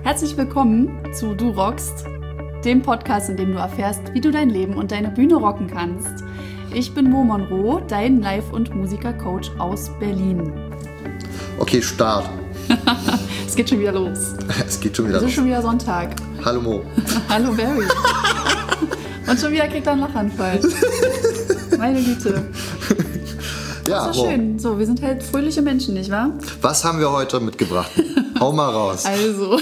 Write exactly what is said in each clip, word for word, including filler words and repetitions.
Herzlich willkommen zu Du rockst, dem Podcast, in dem du erfährst, wie du dein Leben und deine Bühne rocken kannst. Ich bin Mo Monroe, dein Live- und Musiker-Coach aus Berlin. Okay, Start. Es geht schon wieder los. Es geht schon wieder los. Es ist los. schon wieder Sonntag. Hallo Mo. Hallo Barry. Und schon wieder kriegt er einen Lachanfall. Meine Güte. Ja, das ist doch schön. So, wir sind halt fröhliche Menschen, nicht wahr? Was haben wir heute mitgebracht? Hau mal raus. Also,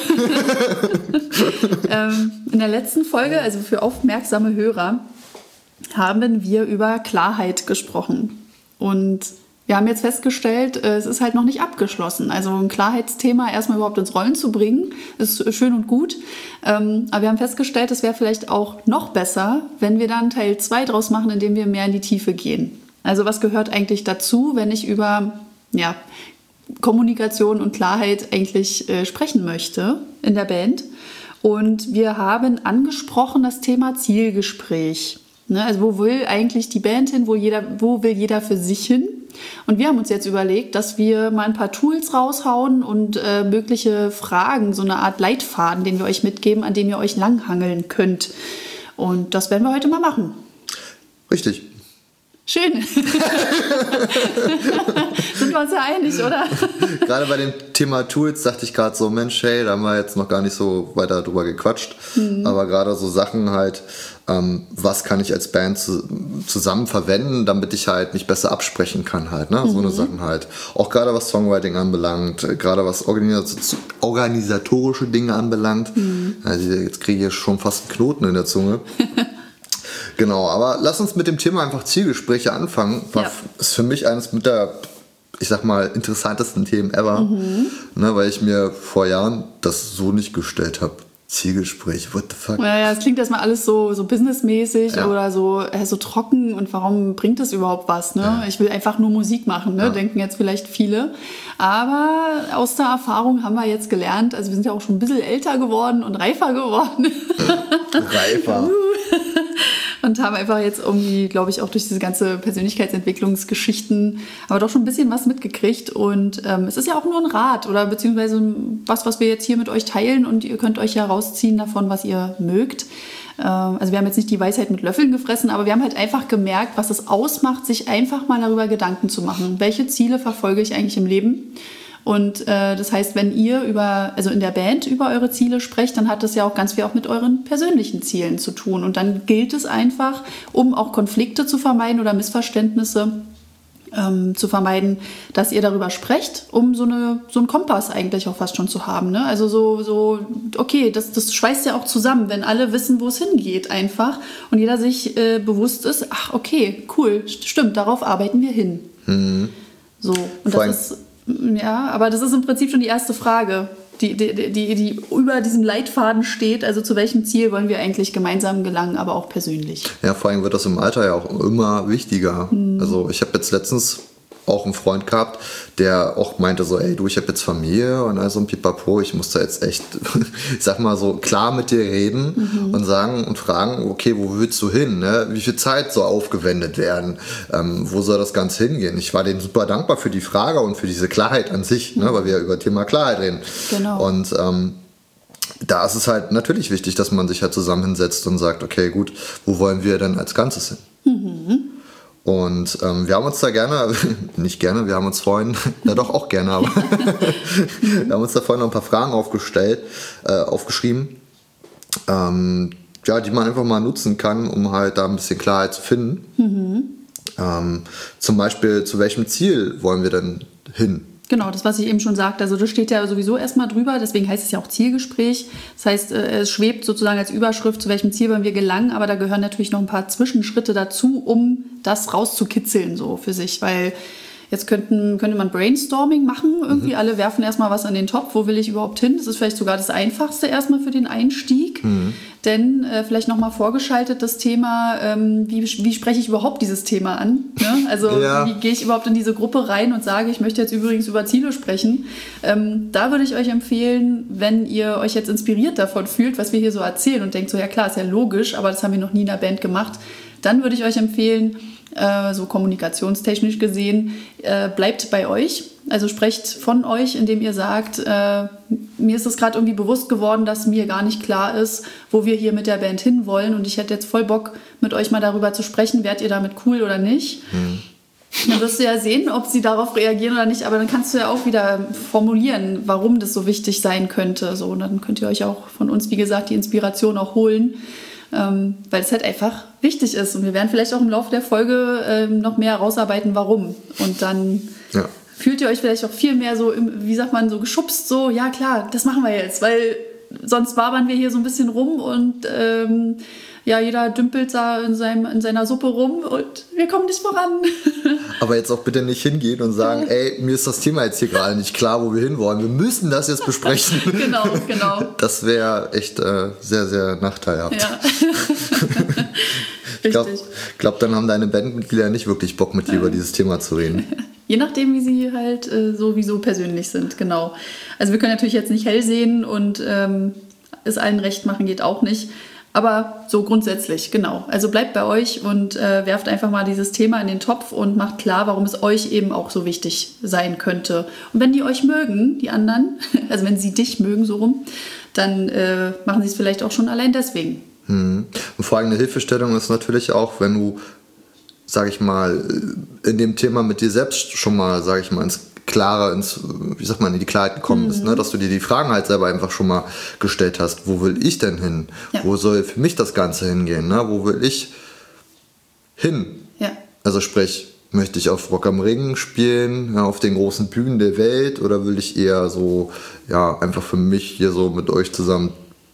ähm, in der letzten Folge, also für aufmerksame Hörer, haben wir über Klarheit gesprochen. Und wir haben jetzt festgestellt, es ist halt noch nicht abgeschlossen. Also ein Klarheitsthema erstmal überhaupt ins Rollen zu bringen, ist schön und gut. Ähm, aber wir haben festgestellt, es wäre vielleicht auch noch besser, wenn wir dann Teil zwei draus machen, indem wir mehr in die Tiefe gehen. Also was gehört eigentlich dazu, wenn ich über ja, Kommunikation und Klarheit eigentlich äh, sprechen möchte in der Band? Und wir haben angesprochen das Thema Zielgespräch. Ne? Also wo will eigentlich die Band hin, wo, jeder, wo will jeder für sich hin? Und wir haben uns jetzt überlegt, dass wir mal ein paar Tools raushauen und äh, mögliche Fragen, so eine Art Leitfaden, den wir euch mitgeben, an dem ihr euch langhangeln könnt. Und das werden wir heute mal machen. Richtig. Schön. Sind wir uns ja einig, oder? Gerade bei dem Thema Tools dachte ich gerade so, Mensch, hey, da haben wir jetzt noch gar nicht so weiter drüber gequatscht. Mhm. Aber gerade so Sachen halt, ähm, was kann ich als Band zu, zusammen verwenden, damit ich halt mich besser absprechen kann halt. Ne? Mhm. So eine Sachen halt. Auch gerade was Songwriting anbelangt, gerade was organis- organisatorische Dinge anbelangt. Mhm. Also jetzt kriege ich schon fast einen Knoten in der Zunge. Genau, aber lass uns mit dem Thema einfach Zielgespräche anfangen. Das ja. ist für mich eines mit der, ich sag mal, interessantesten Themen ever, mhm. ne, weil ich mir vor Jahren das so nicht gestellt habe. Zielgespräch, what the fuck? Ja, ja, es klingt erstmal alles so, so businessmäßig ja. oder so, äh, so trocken und warum bringt das überhaupt was? Ne? Ja. Ich will einfach nur Musik machen, ne? Ja. Denken jetzt vielleicht viele. Aber aus der Erfahrung haben wir jetzt gelernt, also wir sind ja auch schon ein bisschen älter geworden und reifer geworden. Reifer. Und haben einfach jetzt irgendwie, glaube ich, auch durch diese ganze Persönlichkeitsentwicklungsgeschichten aber doch schon ein bisschen was mitgekriegt. Und ähm, es ist ja auch nur ein Rat oder beziehungsweise was, was wir jetzt hier mit euch teilen und ihr könnt euch ja rausziehen davon, was ihr mögt. Ähm, also wir haben jetzt nicht die Weisheit mit Löffeln gefressen, aber wir haben halt einfach gemerkt, was es ausmacht, sich einfach mal darüber Gedanken zu machen. Welche Ziele verfolge ich eigentlich im Leben? Und äh, das heißt, wenn ihr über, also in der Band über eure Ziele sprecht, dann hat das ja auch ganz viel auch mit euren persönlichen Zielen zu tun. Und dann gilt es einfach, um auch Konflikte zu vermeiden oder Missverständnisse ähm, zu vermeiden, dass ihr darüber sprecht, um so, eine, so einen Kompass eigentlich auch fast schon zu haben. Ne? Also so, so okay, das, das schweißt ja auch zusammen, wenn alle wissen, wo es hingeht einfach und jeder sich äh, bewusst ist, ach okay, cool, stimmt, darauf arbeiten wir hin. Mhm. So, und Fein. das ist... Ja, aber das ist im Prinzip schon die erste Frage, die, die, die, die über diesem Leitfaden steht. Also zu welchem Ziel wollen wir eigentlich gemeinsam gelangen, aber auch persönlich. Ja, vor allem wird das im Alter ja auch immer wichtiger. Mhm. Also ich habe jetzt letztens auch einen Freund gehabt, der auch meinte so, ey du, ich habe jetzt Familie und also ein Pipapo, ich muss da jetzt echt, ich sag mal so, klar mit dir reden mhm. und sagen und fragen, okay, wo willst du hin? Ne? Wie viel Zeit soll aufgewendet werden? Ähm, wo soll das Ganze hingehen? Ich war dem super dankbar für die Frage und für diese Klarheit an sich, mhm. ne? Weil wir ja über Thema Klarheit reden. Genau. Und ähm, da ist es halt natürlich wichtig, dass man sich halt zusammen hinsetzt und sagt, okay, gut, wo wollen wir denn als Ganzes hin? Mhm. Und ähm, wir haben uns da gerne, nicht gerne, wir haben uns vorhin, ja doch auch gerne, aber wir haben uns da vorhin noch ein paar Fragen aufgestellt, äh, aufgeschrieben, ähm, ja, die man einfach mal nutzen kann, um halt da ein bisschen Klarheit zu finden. Mhm. Ähm, zum Beispiel, zu welchem Ziel wollen wir denn hin? Genau, das, was ich eben schon sagte. Also das steht ja sowieso erstmal drüber, deswegen heißt es ja auch Zielgespräch. Das heißt, es schwebt sozusagen als Überschrift, zu welchem Ziel wollen wir gelangen, aber da gehören natürlich noch ein paar Zwischenschritte dazu, um das rauszukitzeln so für sich, weil jetzt könnten, könnte man Brainstorming machen, irgendwie mhm. alle werfen erstmal was an den Topf, wo will ich überhaupt hin? Das ist vielleicht sogar das Einfachste erstmal für den Einstieg, mhm. denn äh, vielleicht nochmal vorgeschaltet das Thema, ähm, wie, wie spreche ich überhaupt dieses Thema an? Ne? Also ja. Wie gehe ich überhaupt in diese Gruppe rein und sage, ich möchte jetzt übrigens über Ziele sprechen? Ähm, da würde ich euch empfehlen, wenn ihr euch jetzt inspiriert davon fühlt, was wir hier so erzählen und denkt so, ja klar, ist ja logisch, aber das haben wir noch nie in der Band gemacht, dann würde ich euch empfehlen, äh, so kommunikationstechnisch gesehen, äh, bleibt bei euch. Also sprecht von euch, indem ihr sagt, äh, mir ist es gerade irgendwie bewusst geworden, dass mir gar nicht klar ist, wo wir hier mit der Band hinwollen. Und ich hätte jetzt voll Bock, mit euch mal darüber zu sprechen, werdet ihr damit cool oder nicht. Mhm. Dann wirst du ja sehen, ob sie darauf reagieren oder nicht. Aber dann kannst du ja auch wieder formulieren, warum das so wichtig sein könnte. So, und dann könnt ihr euch auch von uns, wie gesagt, die Inspiration auch holen. Ähm, weil es halt einfach wichtig ist. Und wir werden vielleicht auch im Laufe der Folge ähm, noch mehr rausarbeiten, warum. Und dann ja. fühlt ihr euch vielleicht auch viel mehr so, wie sagt man, so geschubst, so, ja klar, das machen wir jetzt. Weil sonst wabern wir hier so ein bisschen rum und ähm, ja, jeder dümpelt da in, seinem, in seiner Suppe rum und wir kommen nicht voran. Aber jetzt auch bitte nicht hingehen und sagen, ja. ey, mir ist das Thema jetzt hier gerade nicht klar, wo wir hinwollen. Wir müssen das jetzt besprechen. Genau, genau. Das wäre echt äh, sehr, sehr nachteilhaft. Ja. Ich glaube, glaub, dann haben deine Bandmitglieder nicht wirklich Bock, mit dir ja. über dieses Thema zu reden. Je nachdem, wie sie halt äh, sowieso persönlich sind, genau. Also wir können natürlich jetzt nicht hell sehen und ähm, es allen recht machen geht auch nicht. Aber so grundsätzlich, genau. Also bleibt bei euch und äh, werft einfach mal dieses Thema in den Topf und macht klar, warum es euch eben auch so wichtig sein könnte. Und wenn die euch mögen, die anderen, also wenn sie dich mögen, so rum, dann äh, machen sie es vielleicht auch schon allein deswegen. Hm. Und vor allem eine Hilfestellung ist natürlich auch, wenn du, sag ich mal, in dem Thema mit dir selbst schon mal, sag ich mal, ins klarer ins, wie sagt man, in die Klarheit gekommen bist, mhm. ne? Dass du dir die Fragen halt selber einfach schon mal gestellt hast. Wo will ich denn hin? Ja. Wo soll für mich das Ganze hingehen? Ne? Wo will ich hin? Ja. Also sprich, möchte ich auf Rock am Ring spielen, ja, auf den großen Bühnen der Welt, oder will ich eher so, ja, einfach für mich hier so mit euch zusammen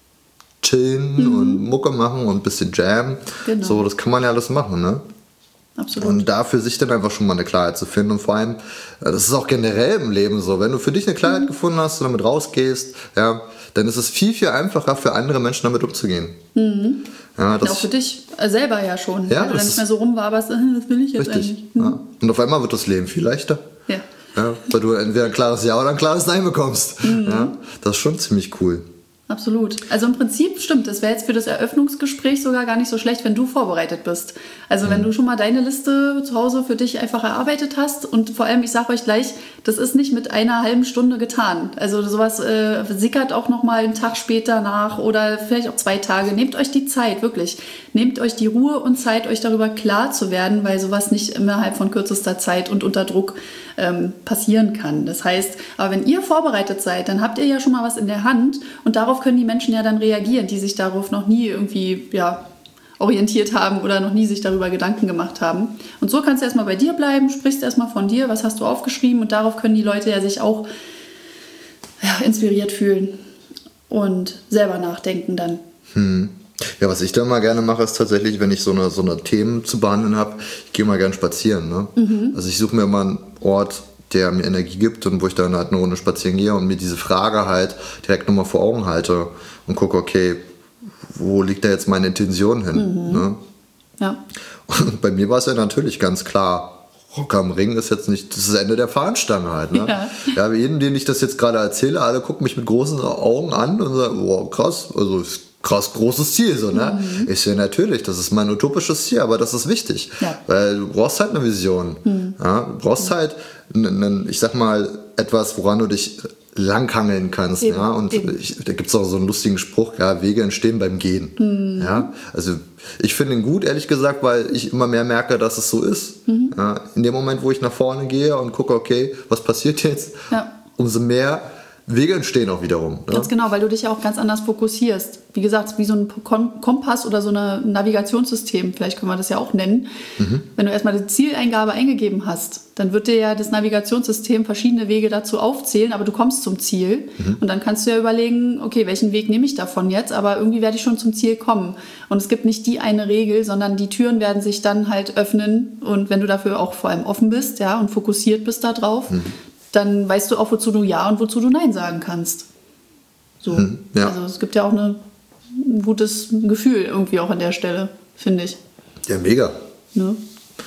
chillen mhm. und Mucke machen und ein bisschen Jam? Genau. So, das kann man ja alles machen, ne? Absolut. Und da für sich dann einfach schon mal eine Klarheit zu finden. Und vor allem, das ist auch generell im Leben so, wenn du für dich eine Klarheit mhm. gefunden hast und damit rausgehst, ja, dann ist es viel, viel einfacher für andere Menschen damit umzugehen. Mhm. Ja, das auch für dich selber ja schon. Ja, weil du dann nicht mehr so rumwaberst, das will ich jetzt richtig. Eigentlich. Mhm. Ja. Und auf einmal wird das Leben viel leichter. Ja. Ja, weil du entweder ein klares Ja oder ein klares Nein bekommst. Mhm. Ja, das ist schon ziemlich cool. Absolut. Also im Prinzip stimmt, das wäre jetzt für das Eröffnungsgespräch sogar gar nicht so schlecht, wenn du vorbereitet bist. Also mhm. wenn du schon mal deine Liste zu Hause für dich einfach erarbeitet hast, und vor allem, ich sage euch gleich, das ist nicht mit einer halben Stunde getan. Also sowas äh, sickert auch noch mal einen Tag später nach oder vielleicht auch zwei Tage. Nehmt euch die Zeit, wirklich. Nehmt euch die Ruhe und Zeit, euch darüber klar zu werden, weil sowas nicht innerhalb von kürzester Zeit und unter Druck ähm, passieren kann. Das heißt, aber wenn ihr vorbereitet seid, dann habt ihr ja schon mal was in der Hand, und darauf können die Menschen ja dann reagieren, die sich darauf noch nie irgendwie ja, orientiert haben oder noch nie sich darüber Gedanken gemacht haben. Und so kannst du erstmal bei dir bleiben, sprichst erstmal von dir, was hast du aufgeschrieben, und darauf können die Leute ja sich auch ja, inspiriert fühlen und selber nachdenken dann. Hm. Ja, was ich dann mal gerne mache, ist tatsächlich, wenn ich so eine, so eine Themen zu behandeln habe, ich gehe mal gerne spazieren. Ne? Mhm. Also ich suche mir mal einen Ort, der mir Energie gibt und wo ich dann halt eine Runde spazieren gehe und mir diese Frage halt direkt nochmal vor Augen halte und gucke, okay, wo liegt da jetzt meine Intention hin? Mhm. Ne? Ja. Und bei mir war es ja natürlich ganz klar, Rock am Ring ist jetzt nicht das Ende der Fahnenstange halt. Ne? Ja. Ja, jedem, den ich das jetzt gerade erzähle, alle gucken mich mit großen Augen an und sagen, wow, krass, also ist krass großes Ziel, so, ne? Mhm. Ich sehe natürlich, das ist mein utopisches Ziel, aber das ist wichtig, ja. Weil du brauchst halt eine Vision, mhm. ja? Du brauchst mhm. halt, einen, ich sag mal, etwas, woran du dich langhangeln kannst, eben, ja, und ich, da gibt es auch so einen lustigen Spruch, ja, Wege entstehen beim Gehen, mhm. ja, also ich finde ihn gut, ehrlich gesagt, weil ich immer mehr merke, dass es so ist, mhm. ja? In dem Moment, wo ich nach vorne gehe und gucke, okay, was passiert jetzt, ja. umso mehr Wege entstehen auch wiederum. Ne? Ganz genau, weil du dich ja auch ganz anders fokussierst. Wie gesagt, wie so ein Kompass oder so ein Navigationssystem, vielleicht können wir das ja auch nennen. Mhm. Wenn du erstmal die Zieleingabe eingegeben hast, dann wird dir ja das Navigationssystem verschiedene Wege dazu aufzählen, aber du kommst zum Ziel. Mhm. Und dann kannst du ja überlegen, okay, welchen Weg nehme ich davon jetzt? Aber irgendwie werde ich schon zum Ziel kommen. Und es gibt nicht die eine Regel, sondern die Türen werden sich dann halt öffnen. Und wenn du dafür auch vor allem offen bist, ja, und fokussiert bist da drauf, mhm. dann weißt du auch, wozu du Ja und wozu du Nein sagen kannst. So. Hm, ja. Also es gibt ja auch eine, ein gutes Gefühl irgendwie auch an der Stelle, finde ich. Ja, mega. Ne?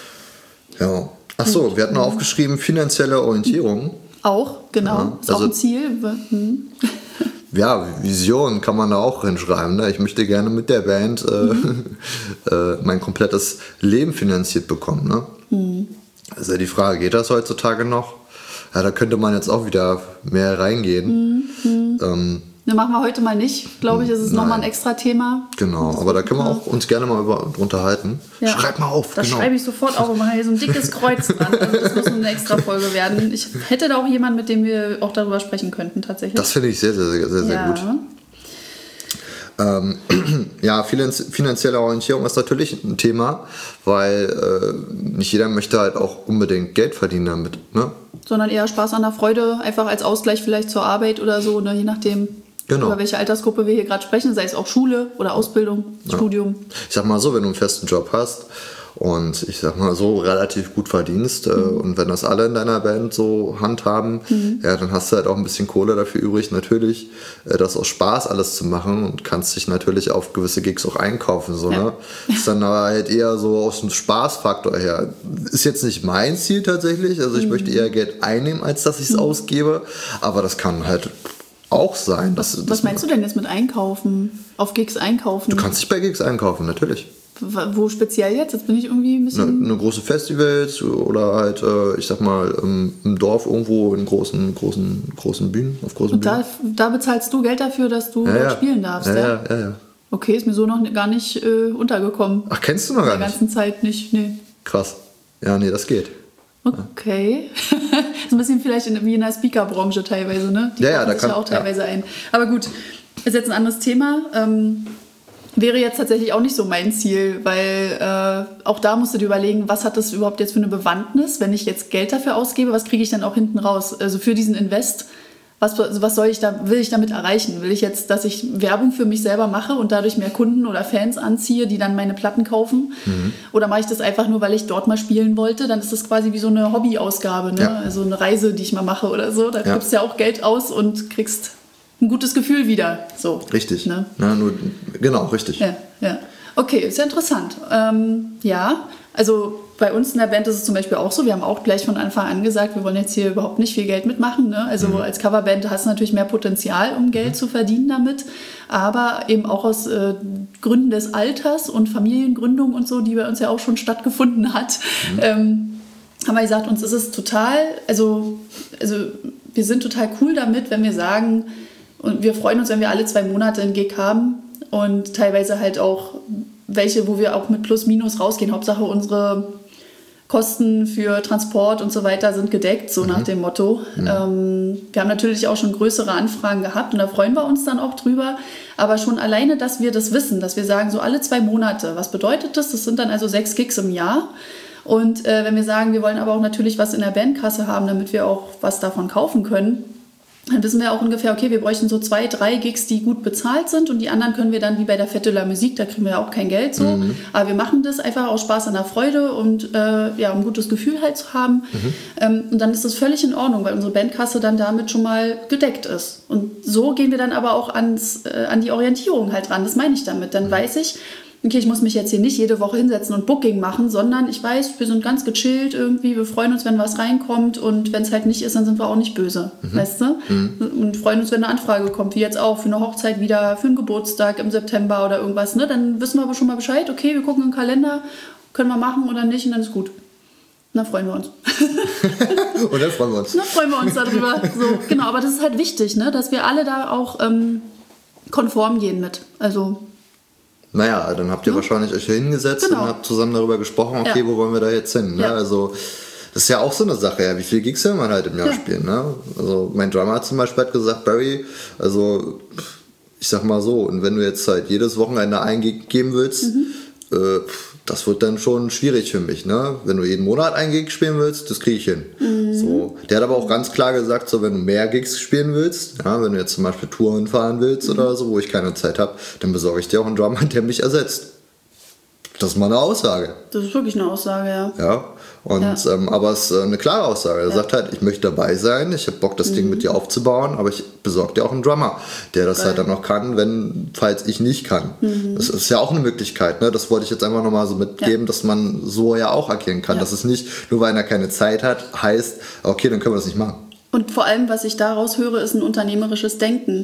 Ja. Achso, wir hatten noch aufgeschrieben, finanzielle Orientierung. Auch, genau. Ja, ist also, auch ein Ziel. Hm. ja, Vision kann man da auch hinschreiben. Ne? Ich möchte gerne mit der Band äh, mhm. äh, mein komplettes Leben finanziert bekommen. Ne? Mhm. Also die Frage, geht das heutzutage noch? Ja, da könnte man jetzt auch wieder mehr reingehen. Mhm. Ähm, ne, machen wir heute mal nicht, glaube ich, das ist nochmal ein extra Thema. Genau, aber da können wir auch uns gerne mal über, unterhalten. Ja. Schreib mal auf. Das genau. schreibe ich sofort auf und mache hier so ein dickes Kreuz dran. Also das muss eine extra Folge werden. Ich hätte da auch jemanden, mit dem wir auch darüber sprechen könnten, tatsächlich. Das finde ich sehr, sehr, sehr, sehr, sehr ja. gut. Ähm, ja, finanzielle Orientierung ist natürlich ein Thema, weil äh, nicht jeder möchte halt auch unbedingt Geld verdienen damit, ne? Sondern eher Spaß an der Freude, einfach als Ausgleich vielleicht zur Arbeit oder so, ne? Je nachdem, genau. über welche Altersgruppe wir hier gerade sprechen, sei es auch Schule oder Ausbildung, ja. Studium. Ich sag mal so, wenn du einen festen Job hast und ich sag mal so relativ gut verdienst mhm. äh, und wenn das alle in deiner Band so handhaben, mhm. ja, dann hast du halt auch ein bisschen Kohle dafür übrig, natürlich äh, das aus Spaß alles zu machen und kannst dich natürlich auf gewisse Gigs auch einkaufen, so, ja. ne? Ist dann aber halt eher so aus dem Spaßfaktor her. Ist jetzt nicht mein Ziel tatsächlich, also ich mhm. möchte eher Geld einnehmen, als dass ich es mhm. ausgebe, aber das kann halt auch sein. Was, dass, was dass meinst du denn jetzt mit einkaufen? Auf Gigs einkaufen? Du kannst dich bei Gigs einkaufen, natürlich. Wo speziell jetzt? Jetzt bin ich irgendwie ein bisschen... Eine, eine große Festivals oder halt, äh, ich sag mal, im, im Dorf irgendwo in großen, großen, großen Bühnen, auf großen Und Bühnen. Da, da bezahlst du Geld dafür, dass du ja, dort ja. spielen darfst, ja? Ja, ja, ja, ja. Okay, ist mir so noch gar nicht äh, untergekommen. Ach, kennst du noch gar nicht? In der ganzen Zeit nicht, nee. Krass. Ja, nee, das geht. Okay. So ein bisschen vielleicht in, wie in der Speaker-Branche teilweise, ne? Die ja, ja, da sich kann, ja auch teilweise ja. ein. Aber gut, ist jetzt ein anderes Thema. Ähm, wäre jetzt tatsächlich auch nicht so mein Ziel, weil äh, auch da musst du dir überlegen, was hat das überhaupt jetzt für eine Bewandtnis, wenn ich jetzt Geld dafür ausgebe, was kriege ich dann auch hinten raus? Also für diesen Invest, was, was soll ich da, will ich damit erreichen? Will ich jetzt, dass ich Werbung für mich selber mache und dadurch mehr Kunden oder Fans anziehe, die dann meine Platten kaufen? Mhm. Oder mache ich das einfach nur, weil ich dort mal spielen wollte? Dann ist das quasi wie so eine Hobbyausgabe, ne? Ja. Also eine Reise, die ich mal mache oder so. Da ja. gibst du ja auch Geld aus und kriegst ein gutes Gefühl wieder. So, richtig. Ne? Na, nur, genau, richtig. Ja, ja. Okay, ist ja interessant. Ähm, ja, also bei uns in der Band ist es zum Beispiel auch so, wir haben auch gleich von Anfang an gesagt, wir wollen jetzt hier überhaupt nicht viel Geld mitmachen. Ne? Also mhm. als Coverband hast du natürlich mehr Potenzial, um Geld mhm. zu verdienen damit. Aber eben auch aus äh, Gründen des Alters und Familiengründung und so, die bei uns ja auch schon stattgefunden hat, mhm. ähm, haben wir gesagt, uns ist es total, also, also wir sind total cool damit, wenn wir sagen, und wir freuen uns, wenn wir alle zwei Monate einen Gig haben und teilweise halt auch welche, wo wir auch mit Plus Minus rausgehen. Hauptsache unsere Kosten für Transport und so weiter sind gedeckt, so mhm. nach dem Motto. Mhm. Ähm, wir haben natürlich auch schon größere Anfragen gehabt und da freuen wir uns dann auch drüber. Aber schon alleine, dass wir das wissen, dass wir sagen, so alle zwei Monate, was bedeutet das? Das sind dann also sechs Gigs im Jahr. Und äh, wenn wir sagen, wir wollen aber auch natürlich was in der Bandkasse haben, damit wir auch was davon kaufen können, dann wissen wir auch ungefähr, okay, wir bräuchten so zwei, drei Gigs, die gut bezahlt sind und die anderen können wir dann wie bei der Fête de la Musique, da kriegen wir ja auch kein Geld so, mhm. aber wir machen das einfach aus Spaß an der Freude und äh, ja, um ein gutes Gefühl halt zu haben mhm. ähm, und dann ist das völlig in Ordnung, weil unsere Bandkasse dann damit schon mal gedeckt ist und so gehen wir dann aber auch ans, äh, an die Orientierung halt ran, das meine ich damit, dann mhm. weiß ich, okay, ich muss mich jetzt hier nicht jede Woche hinsetzen und Booking machen, sondern ich weiß, wir sind ganz gechillt irgendwie, wir freuen uns, wenn was reinkommt und wenn es halt nicht ist, dann sind wir auch nicht böse, mhm. weißt du? Mhm. Und freuen uns, wenn eine Anfrage kommt, wie jetzt auch für eine Hochzeit wieder, für einen Geburtstag im September oder irgendwas, ne? Dann wissen wir aber schon mal Bescheid, okay, wir gucken im Kalender, können wir machen oder nicht und dann ist gut. Und dann freuen wir uns. Und dann freuen wir uns. Dann freuen wir uns darüber. So, genau, aber das ist halt wichtig, ne? Dass wir alle da auch ähm, konform gehen mit, also... Naja, dann habt ihr ja. wahrscheinlich euch hier hingesetzt genau. und habt zusammen darüber gesprochen, okay, ja. wo wollen wir da jetzt hin? Ne? Ja. Also das ist ja auch so eine Sache, ja, wie viele Gigs will man halt im Jahr ja. spielen? Ne? Also mein Drummer zum Beispiel hat gesagt, Barry, also ich sag mal so, und wenn du jetzt halt jedes Wochenende einen Gig geben willst, mhm. äh, das wird dann schon schwierig für mich. Ne? Wenn du jeden Monat einen Gig spielen willst, das kriege ich hin. Mhm. So. Der hat aber auch ganz klar gesagt, so, wenn du mehr Gigs spielen willst, ja, wenn du jetzt zum Beispiel Touren fahren willst mhm. oder so, wo ich keine Zeit habe, dann besorge ich dir auch einen Drummer, der mich ersetzt. Das ist mal eine Aussage. Das ist wirklich eine Aussage, ja. Ja, und, ja. Ähm, aber es ist eine klare Aussage. Er ja. sagt halt, ich möchte dabei sein, ich habe Bock, das mhm. Ding mit dir aufzubauen, aber ich besorge dir auch einen Drummer, der das Geil. halt dann noch kann, wenn, falls ich nicht kann. Mhm. Das ist ja auch eine Möglichkeit. Ne? Das wollte ich jetzt einfach nochmal so mitgeben, ja. dass man so ja auch agieren kann. Ja. Dass es nicht, nur weil einer keine Zeit hat, heißt, okay, dann können wir das nicht machen. Und vor allem, was ich daraus höre, ist ein unternehmerisches Denken.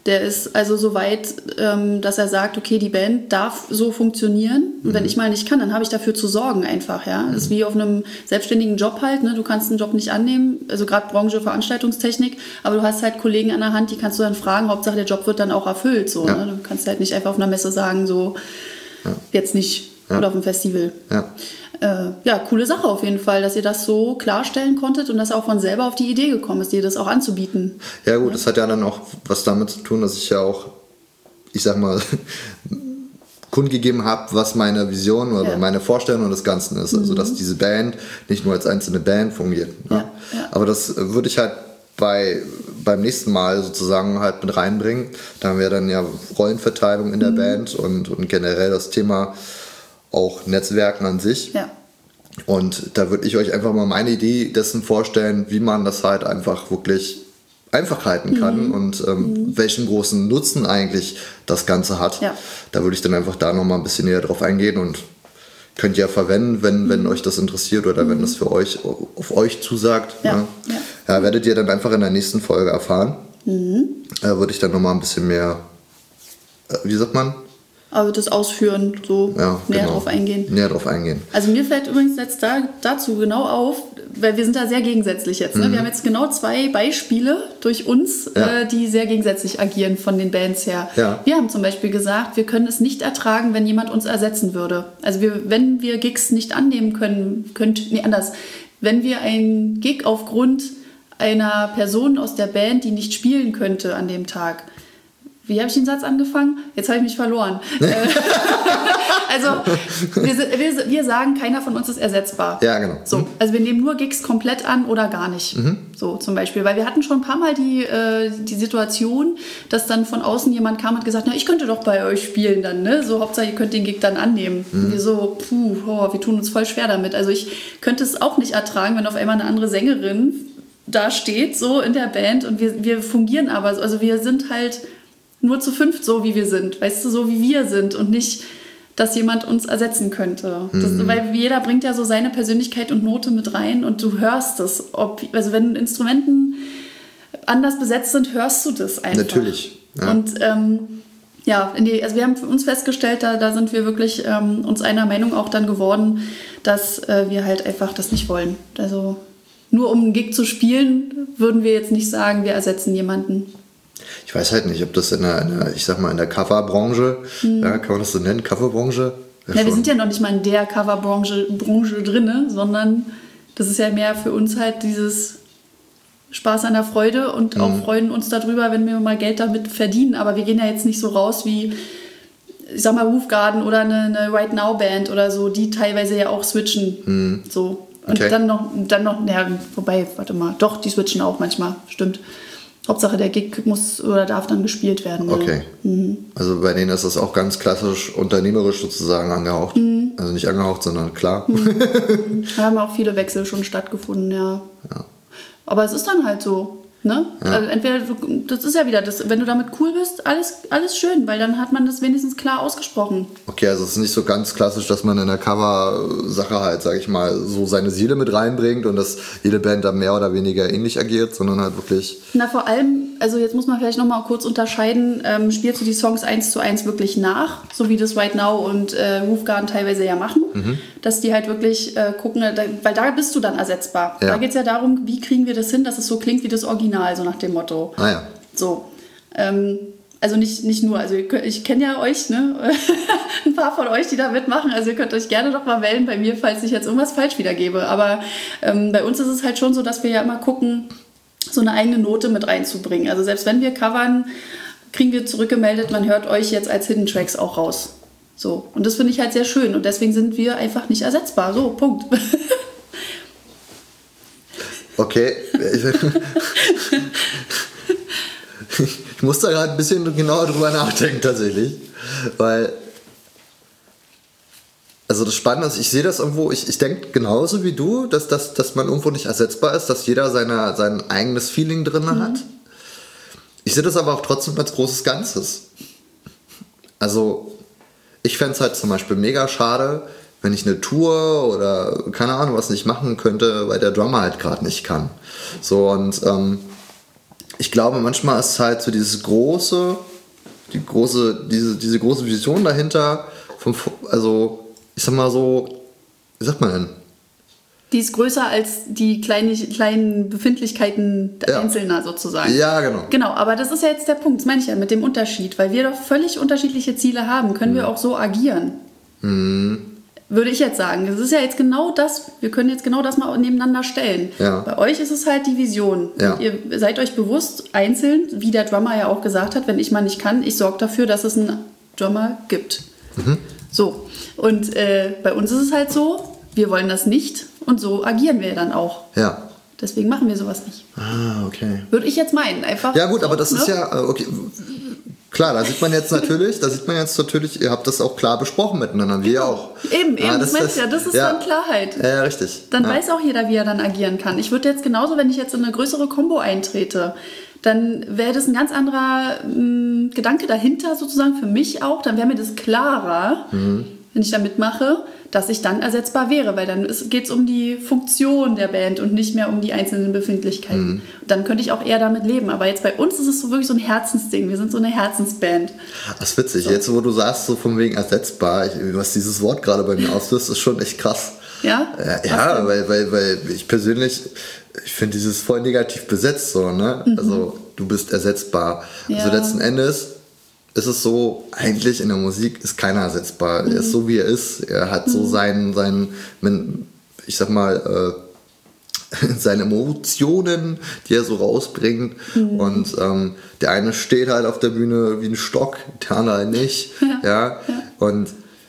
Der ist also so weit, ähm, dass er sagt, okay, die Band darf so funktionieren. Und mhm. wenn ich mal nicht kann, dann habe ich dafür zu sorgen einfach. Ja? Mhm. Das ist wie auf einem selbstständigen Job halt. Ne? Du kannst einen Job nicht annehmen, also gerade Branche Veranstaltungstechnik, aber du hast halt Kollegen an der Hand, die kannst du dann fragen, Hauptsache der Job wird dann auch erfüllt. So, ja. ne? Du kannst halt nicht einfach auf einer Messe sagen, so ja. jetzt nicht ja. oder auf einem Festival. Ja. Äh, ja, coole Sache auf jeden Fall, dass ihr das so klarstellen konntet und dass auch von selber auf die Idee gekommen ist, dir das auch anzubieten. Ja gut, ja. das hat ja dann auch was damit zu tun, dass ich ja auch, ich sag mal, kundgegeben habe, was meine Vision oder ja. meine Vorstellung des Ganzen ist. Also, mhm. dass diese Band nicht nur als einzelne Band fungiert. Ne? Ja. Ja. Aber das würde ich halt bei, beim nächsten Mal sozusagen halt mit reinbringen. Da haben wir dann ja Rollenverteilung in der mhm. Band und, und generell das Thema auch Netzwerken an sich. Ja. Und da würde ich euch einfach mal meine Idee dessen vorstellen, wie man das halt einfach wirklich einfach halten kann mhm. und ähm, mhm. welchen großen Nutzen eigentlich das Ganze hat. Ja. Da würde ich dann einfach da nochmal ein bisschen näher drauf eingehen und könnt ihr ja verwenden, wenn, mhm. wenn euch das interessiert oder mhm. wenn das für euch auf euch zusagt. Ja. Ne? Ja. Ja, werdet ihr dann einfach in der nächsten Folge erfahren. Mhm. Da würde ich dann nochmal ein bisschen mehr, äh, wie sagt man? Aber das Ausführen, so ja, näher genau. drauf eingehen. Näher drauf eingehen. Also mir fällt übrigens jetzt da, dazu genau auf, weil wir sind da sehr gegensätzlich jetzt. Ne? Mhm. Wir haben jetzt genau zwei Beispiele durch uns, ja. äh, die sehr gegensätzlich agieren von den Bands her. Ja. Wir haben zum Beispiel gesagt, wir können es nicht ertragen, wenn jemand uns ersetzen würde. Also wir, wenn wir Gigs nicht annehmen können, könnt, nee, anders. Wenn wir einen Gig aufgrund einer Person aus der Band, die nicht spielen könnte an dem Tag, wie habe ich den Satz angefangen? Jetzt habe ich mich verloren. also wir, wir, wir sagen, keiner von uns ist ersetzbar. Ja, genau. So, also wir nehmen nur Gigs komplett an oder gar nicht. Mhm. So zum Beispiel. Weil wir hatten schon ein paar Mal die, äh, die Situation, dass dann von außen jemand kam und hat gesagt, na, ich könnte doch bei euch spielen dann. Ne? So, Hauptsache ihr könnt den Gig dann annehmen. Mhm. Und wir so, puh, oh, wir tun uns voll schwer damit. Also ich könnte es auch nicht ertragen, wenn auf einmal eine andere Sängerin da steht, so in der Band. Und wir, wir fungieren aber so. Also wir sind halt nur zu fünft so, wie wir sind. Weißt du, so wie wir sind und nicht, dass jemand uns ersetzen könnte. Das, mhm. Weil jeder bringt ja so seine Persönlichkeit und Note mit rein und du hörst es. Ob, also wenn Instrumenten anders besetzt sind, hörst du das einfach. Natürlich. Ja. Und ähm, ja, in die, also wir haben für uns festgestellt, da, da sind wir wirklich ähm, uns einer Meinung auch dann geworden, dass äh, wir halt einfach das nicht wollen. Also nur um einen Gig zu spielen, würden wir jetzt nicht sagen, wir ersetzen jemanden. Ich weiß halt nicht, ob das in der, in der ich sag mal, in der Coverbranche, mhm. ja, kann man das so nennen, Coverbranche? Ja, ja, wir sind ja noch nicht mal in der Coverbranche Branche drin, sondern das ist ja mehr für uns halt dieses Spaß an der Freude und mhm. auch freuen uns darüber, wenn wir mal Geld damit verdienen. Aber wir gehen ja jetzt nicht so raus wie, ich sag mal, Roofgarden oder eine, eine Right Now Band oder so, die teilweise ja auch switchen. Mhm. So. Und okay. dann noch, dann noch, ja, wobei, warte mal, doch, die switchen auch manchmal, stimmt. Hauptsache der Gig muss oder darf dann gespielt werden. Okay. Ja. Mhm. Also bei denen ist das auch ganz klassisch unternehmerisch sozusagen angehaucht. Mhm. Also nicht angehaucht, sondern klar. Mhm. Da haben auch viele Wechsel schon stattgefunden, ja. ja. Aber es ist dann halt so. Ne? Ja. Also entweder du, das ist ja wieder, das, wenn du damit cool bist, alles, alles schön, weil dann hat man das wenigstens klar ausgesprochen. Okay, also es ist nicht so ganz klassisch, dass man in der Cover-Sache halt, sag ich mal, so seine Seele mit reinbringt und dass jede Band da mehr oder weniger ähnlich agiert, sondern halt wirklich... Na vor allem, also jetzt muss man vielleicht nochmal kurz unterscheiden, ähm, spielst du die Songs eins zu eins wirklich nach, so wie das Right Now und äh, Roofgarden teilweise ja machen, mhm. dass die halt wirklich äh, gucken, da, weil da bist du dann ersetzbar. Ja. Da geht es ja darum, wie kriegen wir das hin, dass es so klingt wie das Original. So nach dem Motto. Ah ja. So. Ähm, also nicht, nicht nur, also ich, ich kenne ja euch, ne? Ein paar von euch, die da mitmachen. Also ihr könnt euch gerne noch mal melden bei mir, falls ich jetzt irgendwas falsch wiedergebe. Aber ähm, bei uns ist es halt schon so, dass wir ja immer gucken, so eine eigene Note mit reinzubringen. Also selbst wenn wir covern, kriegen wir zurückgemeldet, man hört euch jetzt als Hidden Tracks auch raus. So. Und das finde ich halt sehr schön. Und deswegen sind wir einfach nicht ersetzbar. So, Punkt. Okay. Ich muss da gerade ein bisschen genauer drüber nachdenken tatsächlich, weil also das Spannende ist, ich sehe das irgendwo, ich, ich denke genauso wie du, dass, dass, dass man irgendwo nicht ersetzbar ist, dass jeder seine, sein eigenes Feeling drin mhm. hat. Ich sehe das aber auch trotzdem als großes Ganzes. Also ich fände es halt zum Beispiel mega schade, wenn ich eine Tour oder keine Ahnung was nicht machen könnte, weil der Drummer halt gerade nicht kann. So und ähm, ich glaube, manchmal ist halt so dieses große, die große, diese, diese große Vision dahinter, vom, also ich sag mal so, wie sagt man denn? Die ist größer als die kleine, kleinen Befindlichkeiten Ja. Einzelner sozusagen. Ja, genau. Genau, aber das ist ja jetzt der Punkt, das meine ich ja mit dem Unterschied. Weil wir doch völlig unterschiedliche Ziele haben, können mhm. wir auch so agieren. Mhm. Würde ich jetzt sagen. Das ist ja jetzt genau das, wir können jetzt genau das mal nebeneinander stellen. Ja. Bei euch ist es halt die Vision. Ja. Ihr seid euch bewusst, einzeln, wie der Drummer ja auch gesagt hat, wenn ich mal nicht kann, ich sorge dafür, dass es einen Drummer gibt. Mhm. So, und äh, bei uns ist es halt so, wir wollen das nicht und so agieren wir dann auch. Ja. Deswegen machen wir sowas nicht. Ah, okay. Würde ich jetzt meinen, einfach. Ja gut, so, aber das ne? ist ja, okay, klar, da sieht man jetzt natürlich, da sieht man jetzt natürlich, ihr habt das auch klar besprochen miteinander, wir auch. Eben, eben, ah, das, das, ja, das ist ja. dann Klarheit. Ja, ja richtig. Dann ja. weiß auch jeder, wie er dann agieren kann. Ich würde jetzt genauso, wenn ich jetzt in eine größere Combo eintrete, dann wäre das ein ganz anderer mh, Gedanke dahinter sozusagen für mich auch. Dann wäre mir das klarer, mhm. wenn ich da mitmache, dass ich dann ersetzbar wäre, weil dann geht es um die Funktion der Band und nicht mehr um die einzelnen Befindlichkeiten. Mhm. Dann könnte ich auch eher damit leben. Aber jetzt bei uns ist es so wirklich so ein Herzensding. Wir sind so eine Herzensband. Das ist witzig. So. Jetzt, wo du sagst, so von wegen ersetzbar, ich, was dieses Wort gerade bei mir auslöst, ist schon echt krass. Ja? Ja, ja weil, weil, weil ich persönlich, ich finde dieses voll negativ besetzt, so, ne? Mhm. Also, du bist ersetzbar. Ja. Also, letzten Endes ist es so, eigentlich in der Musik ist keiner ersetzbar. Mhm. Er ist so, wie er ist. Er hat mhm. so seinen, seinen, ich sag mal, äh, seine Emotionen, die er so rausbringt. Mhm. Und ähm, der eine steht halt auf der Bühne wie ein Stock, der andere halt nicht. Ja. Ja? Ja. Und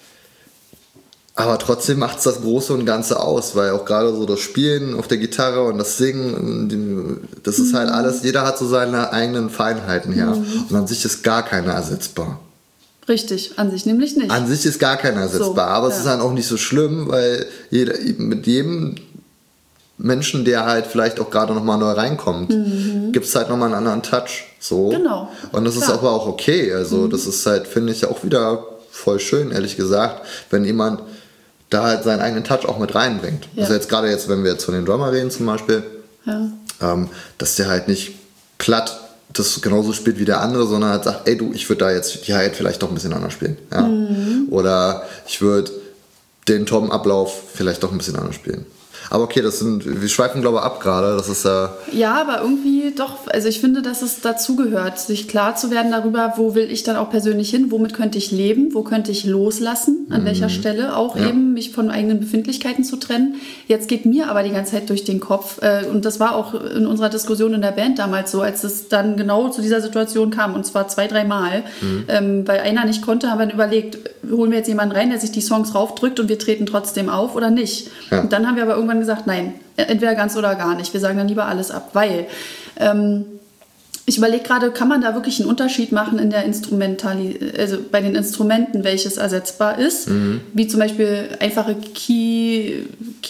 aber trotzdem macht es das Große und Ganze aus, weil auch gerade so das Spielen auf der Gitarre und das Singen, das ist halt alles, jeder hat so seine eigenen Feinheiten her. Mhm. Und an sich ist gar keiner ersetzbar. Richtig, an sich nämlich nicht. An sich ist gar keiner ersetzbar, so, aber ja. es ist halt auch nicht so schlimm, weil jeder, mit jedem Menschen, der halt vielleicht auch gerade nochmal neu reinkommt, mhm. gibt es halt nochmal einen anderen Touch. So. Genau. Und das Klar. ist aber auch okay. Also mhm. das ist halt, finde ich, auch wieder voll schön, ehrlich gesagt, wenn jemand da halt seinen eigenen Touch auch mit reinbringt. Ja. Also jetzt gerade jetzt, wenn wir jetzt von den Drummer reden zum Beispiel, ja. ähm, dass der halt nicht platt das genauso spielt wie der andere, sondern halt sagt, ey du, ich würde da jetzt die Hi-Hat vielleicht doch ein bisschen anders spielen. Ja? Mhm. Oder ich würde den Tom-Ablauf vielleicht doch ein bisschen anders spielen. Aber okay, das sind, wir schweifen glaube ich ab gerade, das ist ja... Ja, aber irgendwie doch, also ich finde, dass es dazugehört, sich klar zu werden darüber, wo will ich dann auch persönlich hin, womit könnte ich leben, wo könnte ich loslassen, an mhm. welcher Stelle auch ja. eben mich von eigenen Befindlichkeiten zu trennen. Jetzt geht mir aber die ganze Zeit durch den Kopf äh, und das war auch in unserer Diskussion in der Band damals so, als es dann genau zu dieser Situation kam und zwar zwei, drei Mal, mhm. ähm, weil einer nicht konnte, haben wir dann überlegt, holen wir jetzt jemanden rein, der sich die Songs raufdrückt und wir treten trotzdem auf oder nicht. Ja. Und dann haben wir aber irgendwann gesagt, nein, entweder ganz oder gar nicht. Wir sagen dann lieber alles ab, weil ähm, ich überlege gerade, kann man da wirklich einen Unterschied machen in der Instrumentali- also bei den Instrumenten, welches ersetzbar ist, mhm. wie zum Beispiel einfache Key-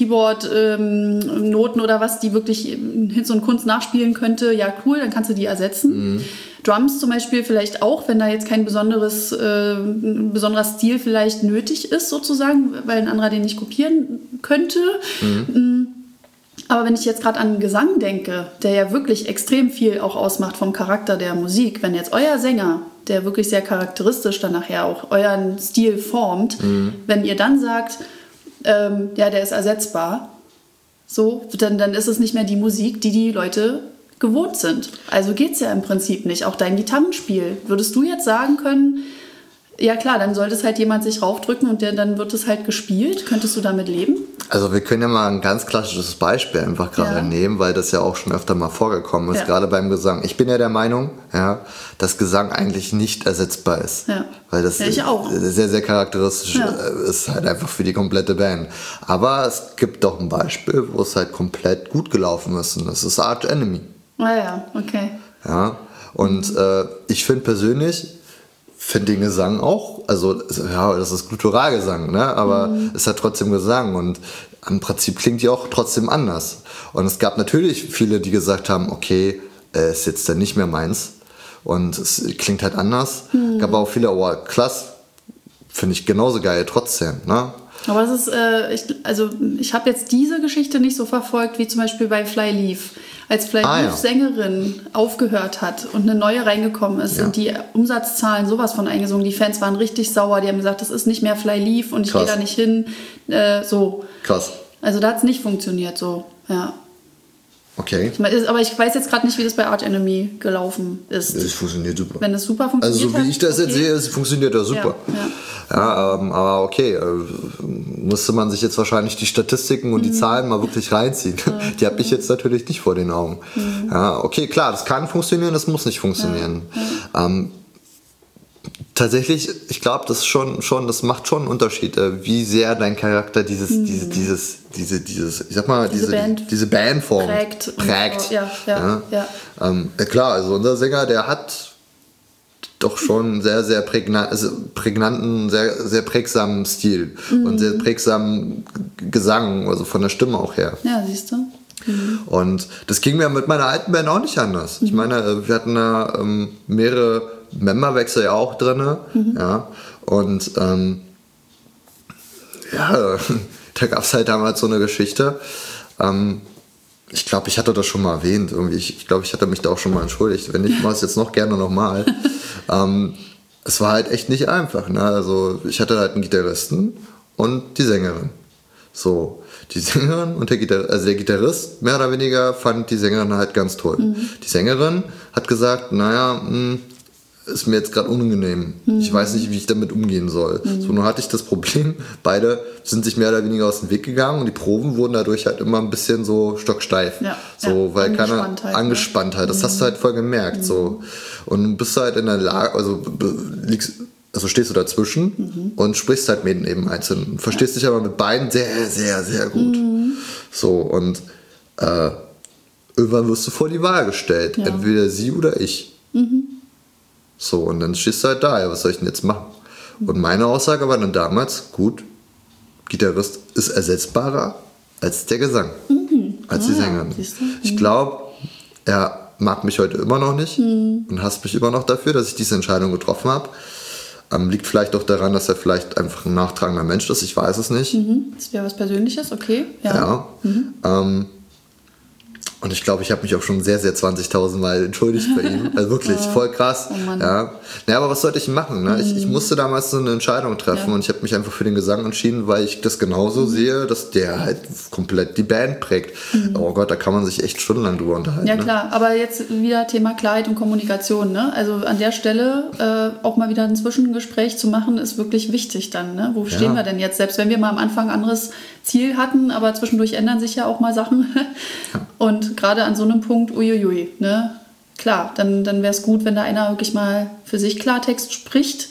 Keyboard-Noten ähm, oder was, die wirklich Hinz und Kunst nachspielen könnte, ja cool, dann kannst du die ersetzen. Mhm. Drums zum Beispiel vielleicht auch, wenn da jetzt kein besonderes, äh, besonderer Stil vielleicht nötig ist sozusagen, weil ein anderer den nicht kopieren könnte. Mhm. Aber wenn ich jetzt gerade an Gesang denke, der ja wirklich extrem viel auch ausmacht vom Charakter der Musik, wenn jetzt euer Sänger, der wirklich sehr charakteristisch dann nachher auch euren Stil formt, mhm. wenn ihr dann sagt, ähm, ja, der ist ersetzbar, so, dann, dann ist es nicht mehr die Musik, die die Leute gewohnt sind. Also geht es ja im Prinzip nicht. Auch dein Gitarrenspiel. Würdest du jetzt sagen können, ja klar, dann sollte es halt jemand sich raufdrücken und der, dann wird es halt gespielt. Könntest du damit leben? Also wir können ja mal ein ganz klassisches Beispiel einfach gerade ja. nehmen, weil das ja auch schon öfter mal vorgekommen ist, ja. gerade beim Gesang. Ich bin ja der Meinung, ja, dass Gesang eigentlich nicht ersetzbar ist. Ja. Weil das ja, ich auch. sehr, sehr charakteristisch ja. ist halt einfach für die komplette Band. Aber es gibt doch ein Beispiel, wo es halt komplett gut gelaufen ist. Und das ist Arch Enemy. Ah ja, okay. Ja, und äh, ich finde persönlich, finde den Gesang auch, also ja, das ist Gutturalgesang, ne? Aber mhm. es hat trotzdem Gesang und im Prinzip klingt die auch trotzdem anders. Und es gab natürlich viele, die gesagt haben, okay, äh, ist jetzt dann nicht mehr meins und es klingt halt anders. Mhm. Gab auch viele, oh, klasse, finde ich genauso geil trotzdem, ne? Aber es ist, äh, ich, also ich habe jetzt diese Geschichte nicht so verfolgt wie zum Beispiel bei Flyleaf. Als Flyleaf ah, ja. Sängerin aufgehört hat und eine neue reingekommen ist, ja. sind die Umsatzzahlen sowas von eingesungen. Die Fans waren richtig sauer. Die haben gesagt, das ist nicht mehr Flyleaf und ich gehe da nicht hin. Äh, so. Krass. Also da hat es nicht funktioniert so. Ja. Okay. Aber ich weiß jetzt gerade nicht, wie das bei Arch Enemy gelaufen ist. Es funktioniert super. Wenn es super funktioniert Also so wie ich das okay. jetzt sehe, es funktioniert das super. Ja, ja. Ja, ähm, aber okay, äh, musste man sich jetzt wahrscheinlich die Statistiken und mhm. die Zahlen mal wirklich reinziehen. Mhm. Die habe ich jetzt natürlich nicht vor den Augen. Mhm. Ja, okay, klar, das kann funktionieren, das muss nicht funktionieren. Ja, ja. Ähm, tatsächlich, ich glaube, das schon, schon, das macht schon einen Unterschied, äh, wie sehr dein Charakter dieses, mhm. diese, dieses, diese, dieses, ich sag mal, diese, diese, Band diese Bandform prägt. prägt. Ja, ja, ja. Ja. Ähm, ja, klar, also unser Sänger, der hat doch schon sehr, sehr prägnant, also prägnanten, sehr, sehr prägsamen Stil mhm. und sehr prägsamen Gesang, also von der Stimme auch her. Ja, siehst du. Mhm. Und das ging mir mit meiner alten Band auch nicht anders. Mhm. Ich meine, wir hatten da ähm, mehrere Memberwechsel ja auch drin. Mhm. Ja, und ähm, ja, da gab es halt damals so eine Geschichte. Ähm, ich glaube, ich hatte das schon mal erwähnt. Irgendwie. Ich, ich glaube, ich hatte mich da auch schon mal entschuldigt. Wenn nicht, mache ich es jetzt noch gerne nochmal. ähm, es war halt echt nicht einfach. Ne? Also ich hatte halt einen Gitarristen und die Sängerin. So, die Sängerin und der Gitarrist, also der Gitarrist mehr oder weniger fand die Sängerin halt ganz toll. Mhm. Die Sängerin hat gesagt, naja, mh, ist mir jetzt gerade unangenehm. Mhm. Ich weiß nicht, wie ich damit umgehen soll. Mhm. So, nun hatte ich das Problem, beide sind sich mehr oder weniger aus dem Weg gegangen und die Proben wurden dadurch halt immer ein bisschen so stocksteif. Ja, so, ja, weil keiner angespannt halt. Das mhm. hast du halt voll gemerkt. Mhm. So. Und du bist halt in der Lage, also liegst, also stehst du dazwischen mhm. und sprichst halt mit eben einzeln. Verstehst ja. dich aber mit beiden sehr, sehr, sehr gut. Mhm. So, und äh, irgendwann wirst du vor die Wahl gestellt. Ja. Entweder sie oder ich. Mhm. So, und dann stehst du halt da, ja, was soll ich denn jetzt machen? Und meine Aussage war dann damals, gut, Gitarrist ist ersetzbarer als der Gesang, mhm. als die Sängerin. Ja, ich glaube, er mag mich heute immer noch nicht mhm. und hasst mich immer noch dafür, dass ich diese Entscheidung getroffen habe. Ähm, liegt vielleicht auch daran, dass er vielleicht einfach ein nachtragender Mensch ist, ich weiß es nicht. Mhm. Das wäre was Persönliches, okay. Ja. ja mhm. ähm, Und ich glaube, ich habe mich auch schon sehr, sehr zwanzigtausend Mal entschuldigt bei ihm. Also wirklich, ja. voll krass. Oh Mann. Ja. Naja, aber was sollte ich machen? Ne? Mhm. Ich, ich musste damals so eine Entscheidung treffen ja. und ich habe mich einfach für den Gesang entschieden, weil ich das genauso mhm. sehe, dass der halt komplett die Band prägt. Mhm. Oh Gott, da kann man sich echt stundenlang drüber unterhalten. Ja klar, ne? Aber jetzt wieder Thema Klarheit und Kommunikation. Ne? Also an der Stelle äh, auch mal wieder ein Zwischengespräch zu machen, ist wirklich wichtig dann. Ne? Wo stehen ja. wir denn jetzt? Selbst wenn wir mal am Anfang ein anderes Ziel hatten, aber zwischendurch ändern sich ja auch mal Sachen. Ja. Und gerade an so einem Punkt, uiuiui, ne? Klar, dann, dann wäre es gut, wenn da einer wirklich mal für sich Klartext spricht.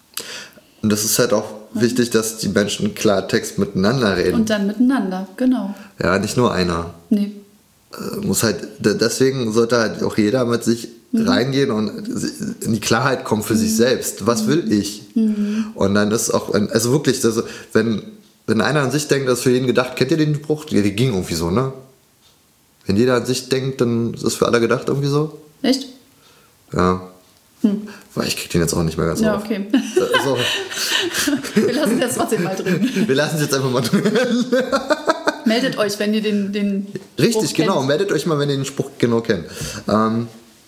Und das ist halt auch ja. wichtig, dass die Menschen Klartext miteinander reden. Und dann miteinander, genau. Ja, nicht nur einer. Nee. Äh, muss halt, deswegen sollte halt auch jeder mit sich mhm. reingehen und in die Klarheit kommen für mhm. sich selbst. Was mhm. will ich? Mhm. Und dann ist auch, also wirklich, also wenn, wenn einer an sich denkt, das ist für jeden gedacht, kennt ihr den Spruch? Ja, die ging irgendwie so, ne? Wenn jeder an sich denkt, dann ist das für alle gedacht irgendwie so. Echt? Ja. Hm. Weil ich krieg den jetzt auch nicht mehr ganz ja, auf. Okay. So. Wir lassen es jetzt trotzdem mal drin. Wir lassen es jetzt einfach mal drin. Meldet euch, wenn ihr den, den Richtig, Spruch genau. kennt. Meldet euch mal, wenn ihr den Spruch genau kennt. Ähm,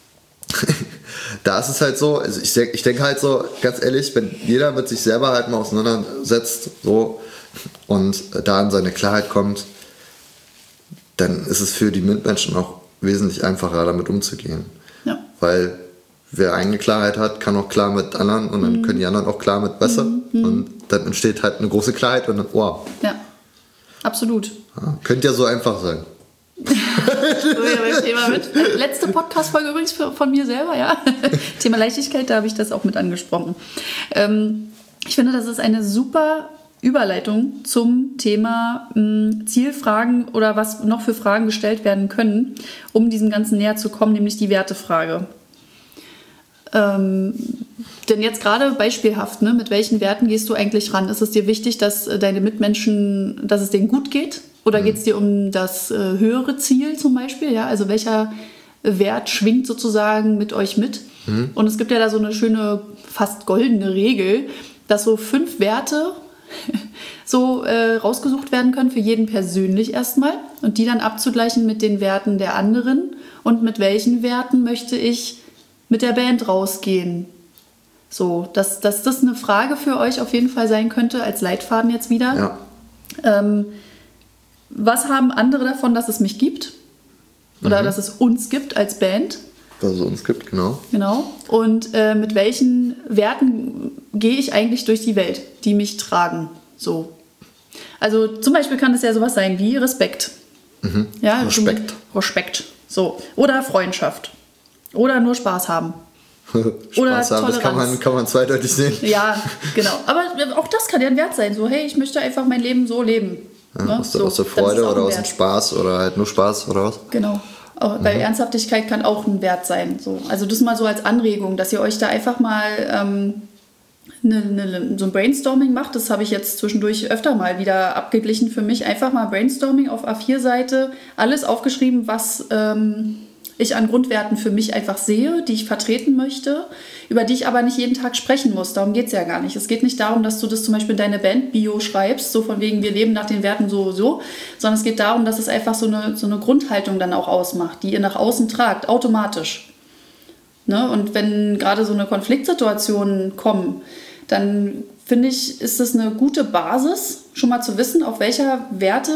da ist es halt so, also ich, ich denke halt so, ganz ehrlich, wenn jeder mit sich selber halt mal auseinandersetzt so, und da in seine Klarheit kommt, dann ist es für die Mitmenschen auch wesentlich einfacher, damit umzugehen. Ja. Weil wer eigene Klarheit hat, kann auch klar mit anderen und dann mhm. können die anderen auch klar mit besser. Mhm. Und dann entsteht halt eine große Klarheit und dann, wow. Ja, absolut. Ja, könnte ja so einfach sein. so, ja, Thema mit. Letzte Podcast-Folge übrigens von mir selber, ja. Thema Leichtigkeit, da habe ich das auch mit angesprochen. Ähm, ich finde, das ist eine super Überleitung zum Thema mh, Zielfragen oder was noch für Fragen gestellt werden können, um diesem Ganzen näher zu kommen, nämlich die Wertefrage. Ähm, denn jetzt gerade beispielhaft, ne, mit welchen Werten gehst du eigentlich ran? Ist es dir wichtig, dass deine Mitmenschen, dass es denen gut geht? Oder mhm. geht es dir um das äh, höhere Ziel zum Beispiel? Ja? Also welcher Wert schwingt sozusagen mit euch mit? Mhm. Und es gibt ja da so eine schöne, fast goldene Regel, dass so fünf Werte so äh, rausgesucht werden können, für jeden persönlich erstmal und die dann abzugleichen mit den Werten der anderen und mit welchen Werten möchte ich mit der Band rausgehen. So, dass, dass das eine Frage für euch auf jeden Fall sein könnte, als Leitfaden jetzt wieder. Ja. Ähm, was haben andere davon, dass es mich gibt? Oder Mhm. dass es uns gibt als Band? Was es uns gibt, genau. Genau. Und äh, mit welchen Werten gehe ich eigentlich durch die Welt, die mich tragen? So. Also zum Beispiel kann es ja sowas sein wie Respekt. Mhm. Ja, Respekt. Respekt. So. Oder Freundschaft. Oder nur Spaß haben. Spaß Oder haben, das kann man, Toleranz. kann man zweideutig sehen. Ja, genau. Aber auch das kann ja ein Wert sein. So, hey, ich möchte einfach mein Leben so leben. Ja, Ne? aus, der, So, aus der dann ist es Freude auch oder ein aus dem Wert. Spaß oder halt nur Spaß oder was? Genau. Auch, weil Ernsthaftigkeit kann auch ein Wert sein. So. Also das mal so als Anregung, dass ihr euch da einfach mal ähm, ne, ne, so ein Brainstorming macht. Das habe ich jetzt zwischendurch öfter mal wieder abgeglichen für mich. Einfach mal Brainstorming auf A vier Seite. Alles aufgeschrieben, was ähm, ich an Grundwerten für mich einfach sehe, die ich vertreten möchte, über die ich aber nicht jeden Tag sprechen muss. Darum geht es ja gar nicht. Es geht nicht darum, dass du das zum Beispiel in deine Band-Bio schreibst, so von wegen, wir leben nach den Werten so, so, sondern es geht darum, dass es einfach so eine, so eine Grundhaltung dann auch ausmacht, die ihr nach außen tragt, automatisch. Ne? Und wenn gerade so eine Konfliktsituationen kommen, dann finde ich, ist das eine gute Basis, schon mal zu wissen, auf welcher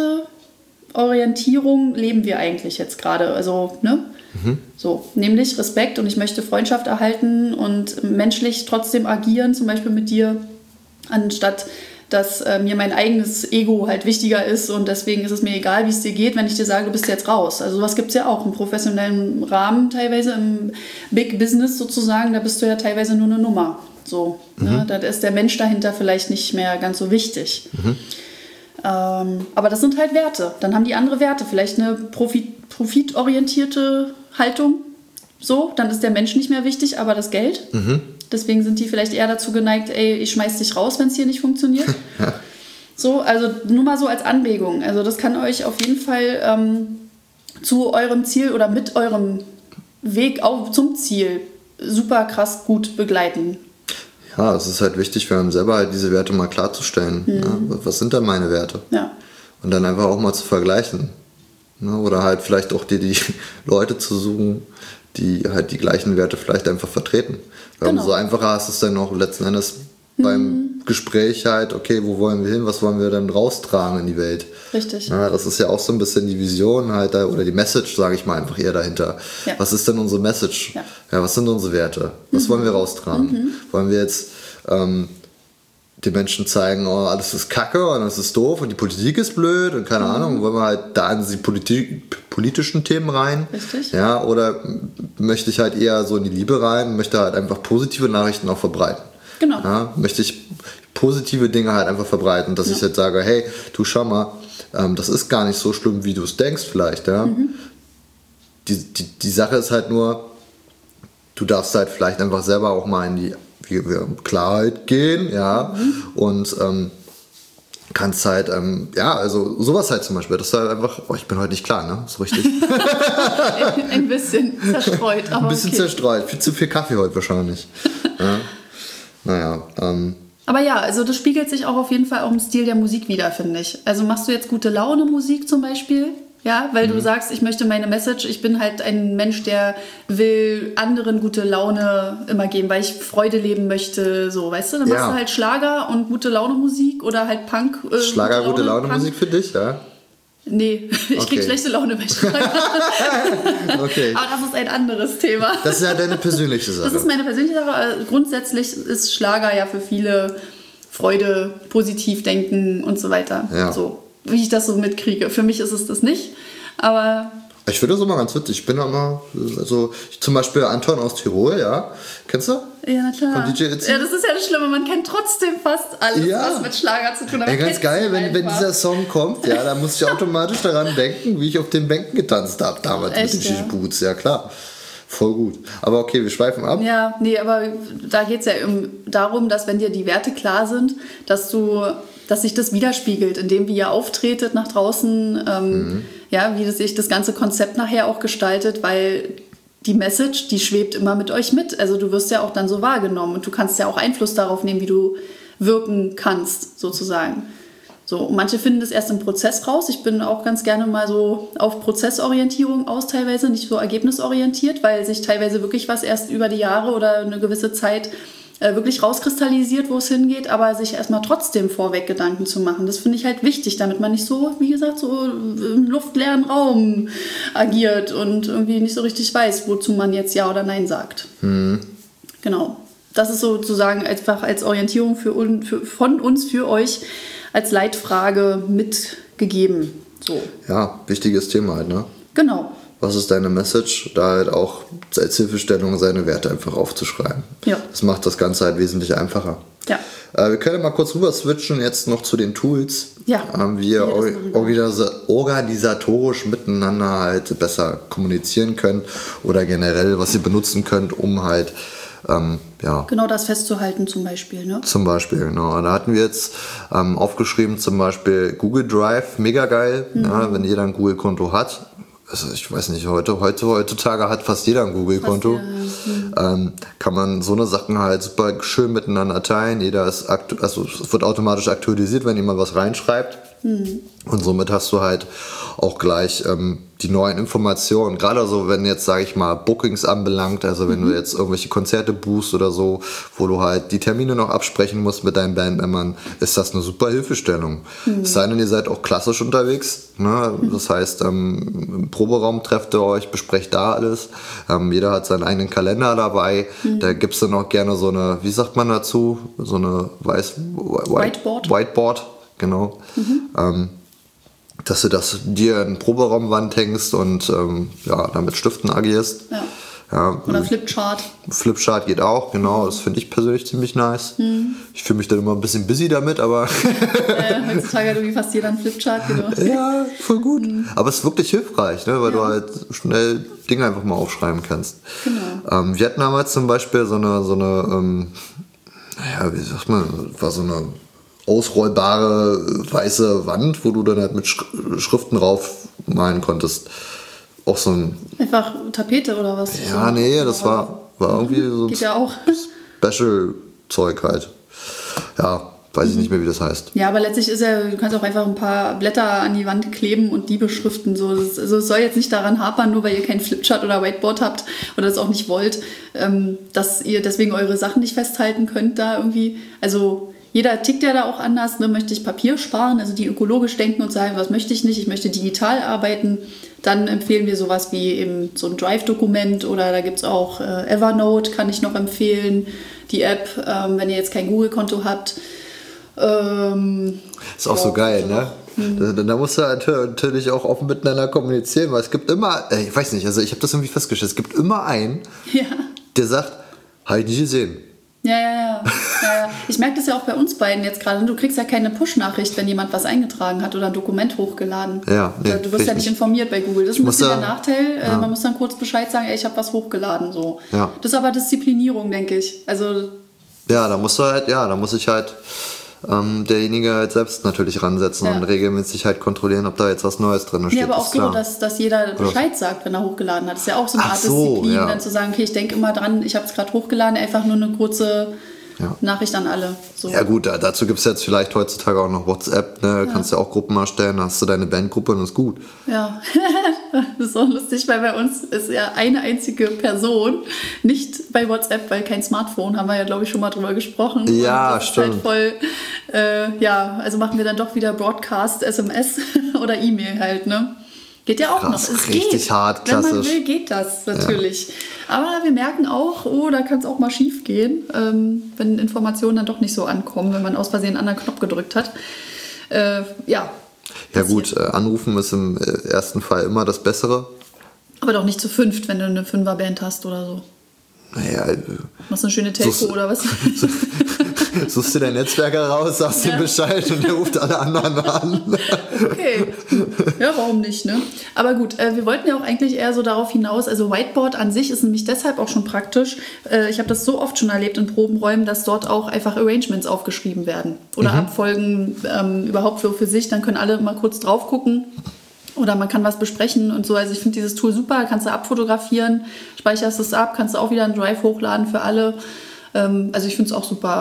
Werteorientierung leben wir eigentlich jetzt gerade. Also, ne? Mhm. So, nämlich Respekt und ich möchte Freundschaft erhalten und menschlich trotzdem agieren, zum Beispiel mit dir, anstatt dass äh, mir mein eigenes Ego halt wichtiger ist und deswegen ist es mir egal, wie es dir geht, wenn ich dir sage, du bist jetzt raus. Also sowas gibt es ja auch im professionellen Rahmen teilweise, im Big Business sozusagen, da bist du ja teilweise nur eine Nummer. So, mhm. ne? Da ist der Mensch dahinter vielleicht nicht mehr ganz so wichtig. Mhm. Ähm, aber das sind halt Werte. Dann haben die andere Werte, vielleicht eine Profit, profitorientierte Haltung. So, dann ist der Mensch nicht mehr wichtig, aber das Geld. Mhm. Deswegen sind die vielleicht eher dazu geneigt, ey, ich schmeiß dich raus, wenn es hier nicht funktioniert. Ja. So, also nur mal so als Anregung. Also das kann euch auf jeden Fall ähm, zu eurem Ziel oder mit eurem Weg auf, zum Ziel super krass gut begleiten. Ja, es ist halt wichtig für einen selber halt diese Werte mal klarzustellen. Mhm. Ne? Was sind denn meine Werte? Ja. Und dann einfach auch mal zu vergleichen. Ne? Oder halt vielleicht auch dir die Leute zu suchen, die halt die gleichen Werte vielleicht einfach vertreten. Weil genau. Umso einfacher ist es dann auch letzten Endes mhm. beim Gespräch halt, okay, wo wollen wir hin, was wollen wir dann raustragen in die Welt? Richtig. Ja, das ist ja auch so ein bisschen die Vision halt da, oder die Message, sage ich mal, einfach eher dahinter. Ja. Was ist denn unsere Message? Ja. Ja, was sind unsere Werte? Was mhm. wollen wir raustragen? Mhm. Wollen wir jetzt ähm, den Menschen zeigen, oh, alles ist kacke und alles ist doof und die Politik ist blöd und keine mhm. Ahnung, wollen wir halt da in die Politik, politischen Themen rein? Richtig. Ja, oder möchte ich halt eher so in die Liebe rein, möchte halt einfach positive Nachrichten auch verbreiten. Genau. Ja, möchte ich positive Dinge halt einfach verbreiten, dass ja. ich jetzt sage, hey, du schau mal, ähm, das ist gar nicht so schlimm, wie du es denkst vielleicht. Ja? Mhm. Die, die, die Sache ist halt nur, du darfst halt vielleicht einfach selber auch mal in die wie, wie, Klarheit gehen, ja, mhm. und ähm, kannst halt, ähm, ja, also sowas halt zum Beispiel, das ist halt einfach, oh, ich bin heute nicht klar, ne, so richtig. Ein bisschen zerstreut, aber Ein bisschen okay. zerstreut, viel zu viel Kaffee heute wahrscheinlich. Ja. Naja, ähm. Aber ja, also das spiegelt sich auch auf jeden Fall auch im Stil der Musik wieder, finde ich. Also machst du jetzt gute Laune Musik zum Beispiel, ja, weil mhm. du sagst, ich möchte meine Message, ich bin halt ein Mensch, der will anderen gute Laune immer geben, weil ich Freude leben möchte, so, weißt du? Dann machst ja. du halt Schlager und gute Laune Musik oder halt Punk. Äh, Schlager, gute Laune, Laune Musik für dich, ja? Nee, ich okay. krieg schlechte Laune bei Schlager. Okay. Aber das ist ein anderes Thema. Das ist ja deine persönliche Sache. Das ist meine persönliche Sache. Grundsätzlich ist Schlager ja für viele Freude, positiv denken und so weiter. Ja. So, wie ich das so mitkriege. Für mich ist es das nicht, aber... Ich finde das immer ganz witzig. Ich bin immer, also zum Beispiel Anton aus Tirol, ja. Kennst du? Ja, na klar. Von D J Itzy? Ja, das ist ja das Schlimme. Man kennt trotzdem fast alles, ja. was mit Schlager zu tun hat. Ja, ganz geil, wenn, wenn dieser Song kommt, ja, da muss ich automatisch daran denken, wie ich auf den Bänken getanzt habe damals. Echt, mit den ja? Boots, ja klar. Voll gut. Aber okay, wir schweifen ab. Ja, nee, aber da geht es ja um, darum, dass wenn dir die Werte klar sind, dass du, dass sich das widerspiegelt, indem wie ihr auftretet nach draußen, ähm, mhm. ja, wie das sich das ganze Konzept nachher auch gestaltet, weil die Message, die schwebt immer mit euch mit. Also du wirst ja auch dann so wahrgenommen und du kannst ja auch Einfluss darauf nehmen, wie du wirken kannst, sozusagen. So, und manche finden das erst im Prozess raus. Ich bin auch ganz gerne mal so auf Prozessorientierung aus teilweise, nicht so ergebnisorientiert, weil sich teilweise wirklich was erst über die Jahre oder eine gewisse Zeit äh, wirklich rauskristallisiert, wo es hingeht, aber sich erstmal trotzdem vorweg Gedanken zu machen. Das finde ich halt wichtig, damit man nicht so, wie gesagt, so im luftleeren Raum agiert und irgendwie nicht so richtig weiß, wozu man jetzt Ja oder Nein sagt. Mhm. Genau. Das ist sozusagen einfach als Orientierung für, für, von uns für euch als Leitfrage mitgegeben. So. Ja, wichtiges Thema halt, ne? Genau. Was ist deine Message? Da halt auch als Hilfestellung seine Werte einfach aufzuschreiben. Ja. Das macht das Ganze halt wesentlich einfacher. Ja. Äh, wir können mal kurz rüber switchen jetzt noch zu den Tools. Ja. Ähm, wie ihr organisa- organisatorisch miteinander halt besser kommunizieren könnt oder generell, was ihr benutzen könnt, um halt Ähm, ja. Genau das festzuhalten zum Beispiel. Ne? Zum Beispiel, genau. Und da hatten wir jetzt ähm, aufgeschrieben zum Beispiel Google Drive, mega geil, mhm. ja, wenn jeder ein Google-Konto hat. Also ich weiß nicht, heute, heute heutzutage hat fast jeder ein Google-Konto. Mhm. Ähm, kann man so eine Sachen halt super schön miteinander teilen. Jeder ist aktu- also es wird automatisch aktualisiert, wenn jemand was reinschreibt. Mhm. Und somit hast du halt auch gleich ähm, die neuen Informationen. Gerade so, wenn jetzt, sage ich mal, Bookings anbelangt, also wenn mhm. du jetzt irgendwelche Konzerte buchst oder so, wo du halt die Termine noch absprechen musst mit deinen Bandmembern, ist das eine super Hilfestellung. Mhm. Es sei denn, ihr seid auch klassisch unterwegs. Ne? Mhm. Das heißt, ähm, im Proberaum trefft ihr euch, besprecht da alles. Ähm, jeder hat seinen eigenen Kalender dabei. Mhm. Da gibt es dann auch gerne so eine, wie sagt man dazu, so eine Weiß, White, Whiteboard. Whiteboard, genau. Mhm. Ähm, dass du das dir in Proberaumwand hängst und ähm, ja, damit Stiften agierst. Ja. Ja, oder Flipchart. Flipchart geht auch, genau. Das finde ich persönlich ziemlich nice. Mhm. Ich fühle mich dann immer ein bisschen busy damit, aber... äh, heutzutage hat irgendwie fast jeder einen Flipchart, genau. Ja, voll gut. Mhm. Aber es ist wirklich hilfreich, ne? Weil ja. du halt schnell Dinge einfach mal aufschreiben kannst. Genau. Ähm, wir hatten damals zum Beispiel so eine, so eine ähm, naja, wie sagt man, war so eine ausrollbare weiße Wand, wo du dann halt mit Schriften drauf malen konntest. Auch so ein... Einfach Tapete oder was? Ja, so nee, das war, war irgendwie so Geht ja auch. Special-Zeug halt. Ja, weiß ich nicht mehr, wie das heißt. Ja, aber letztlich ist ja, du kannst auch einfach ein paar Blätter an die Wand kleben und die beschriften. So. Das, also es soll jetzt nicht daran hapern, nur weil ihr kein Flipchart oder Whiteboard habt oder das auch nicht wollt, ähm, dass ihr deswegen eure Sachen nicht festhalten könnt da irgendwie. Also jeder tickt ja da auch anders. Ne? Möchte ich Papier sparen, also die ökologisch denken und sagen, was möchte ich nicht, ich möchte digital arbeiten. Dann empfehlen wir sowas wie eben so ein Drive-Dokument oder da gibt es auch äh, Evernote, kann ich noch empfehlen, die App, ähm, wenn ihr jetzt kein Google-Konto habt. Ähm, ist auch ja, so geil, also, ne? Mhm. Da, da musst du natürlich auch offen miteinander kommunizieren, weil es gibt immer, ich weiß nicht, also ich habe das irgendwie festgestellt, es gibt immer einen, ja. der sagt, habe ich nicht gesehen. Ja, ja, ja, ja, ja. Ich merke das ja auch bei uns beiden jetzt gerade. Du kriegst ja keine Push-Nachricht, wenn jemand was eingetragen hat oder ein Dokument hochgeladen. Ja, nee, du wirst ja nicht informiert bei Google. Das ist ein bisschen da, der Nachteil. Ja. Man muss dann kurz Bescheid sagen, ey, ich habe was hochgeladen. So. Ja. Das ist aber Disziplinierung, denke ich. Also, ja, da musst du halt, ja, da muss ich halt ähm, derjenige halt selbst natürlich ransetzen ja. und regelmäßig halt kontrollieren, ob da jetzt was Neues drin steht. Ja, aber auch so, dass, dass jeder Bescheid sagt, wenn er hochgeladen hat. Das ist ja auch so eine Art so, Disziplin, ja. dann zu sagen, okay, ich denke immer dran, ich habe es gerade hochgeladen, einfach nur eine kurze ja. Nachricht an alle. So. Ja gut, da, dazu gibt es jetzt vielleicht heutzutage auch noch WhatsApp, ne? Ja. Kannst ja auch Gruppen erstellen, da hast du deine Bandgruppe und ist gut. Ja, das ist so lustig, weil bei uns ist ja eine einzige Person nicht bei WhatsApp, weil kein Smartphone, haben wir ja glaube ich schon mal drüber gesprochen. Ja, das stimmt. Ist halt voll, äh, ja, also machen wir dann doch wieder Broadcast, S M S oder E-Mail halt, ne? Geht ja auch Krass, noch. Es richtig geht. hart, klassisch. Wenn man will, geht das natürlich. Ja. Aber wir merken auch, oh, da kann es auch mal schief gehen, ähm, wenn Informationen dann doch nicht so ankommen, wenn man aus Versehen einen anderen Knopf gedrückt hat. Äh, ja. Ja gut, äh, anrufen ist im äh, ersten Fall immer das Bessere. Aber doch nicht zu fünft, wenn du eine Fünferband hast oder so. Naja, äh, machst du eine schöne Telco suchst, oder was? Suchst du deinen Netzwerker raus, sagst ja. ihm Bescheid und der ruft alle anderen an. Okay, ja, warum nicht, ne? Aber gut, äh, wir wollten ja auch eigentlich eher so darauf hinaus, also Whiteboard an sich ist nämlich deshalb auch schon praktisch. Äh, ich habe das so oft schon erlebt in Probenräumen, dass dort auch einfach Arrangements aufgeschrieben werden oder mhm. Abfolgen ähm, überhaupt für, für sich, dann können alle mal kurz drauf gucken. Oder man kann was besprechen und so. Also ich finde dieses Tool super, kannst du abfotografieren, speicherst es ab, kannst du auch wieder einen Drive hochladen für alle. Ähm, also ich finde es auch super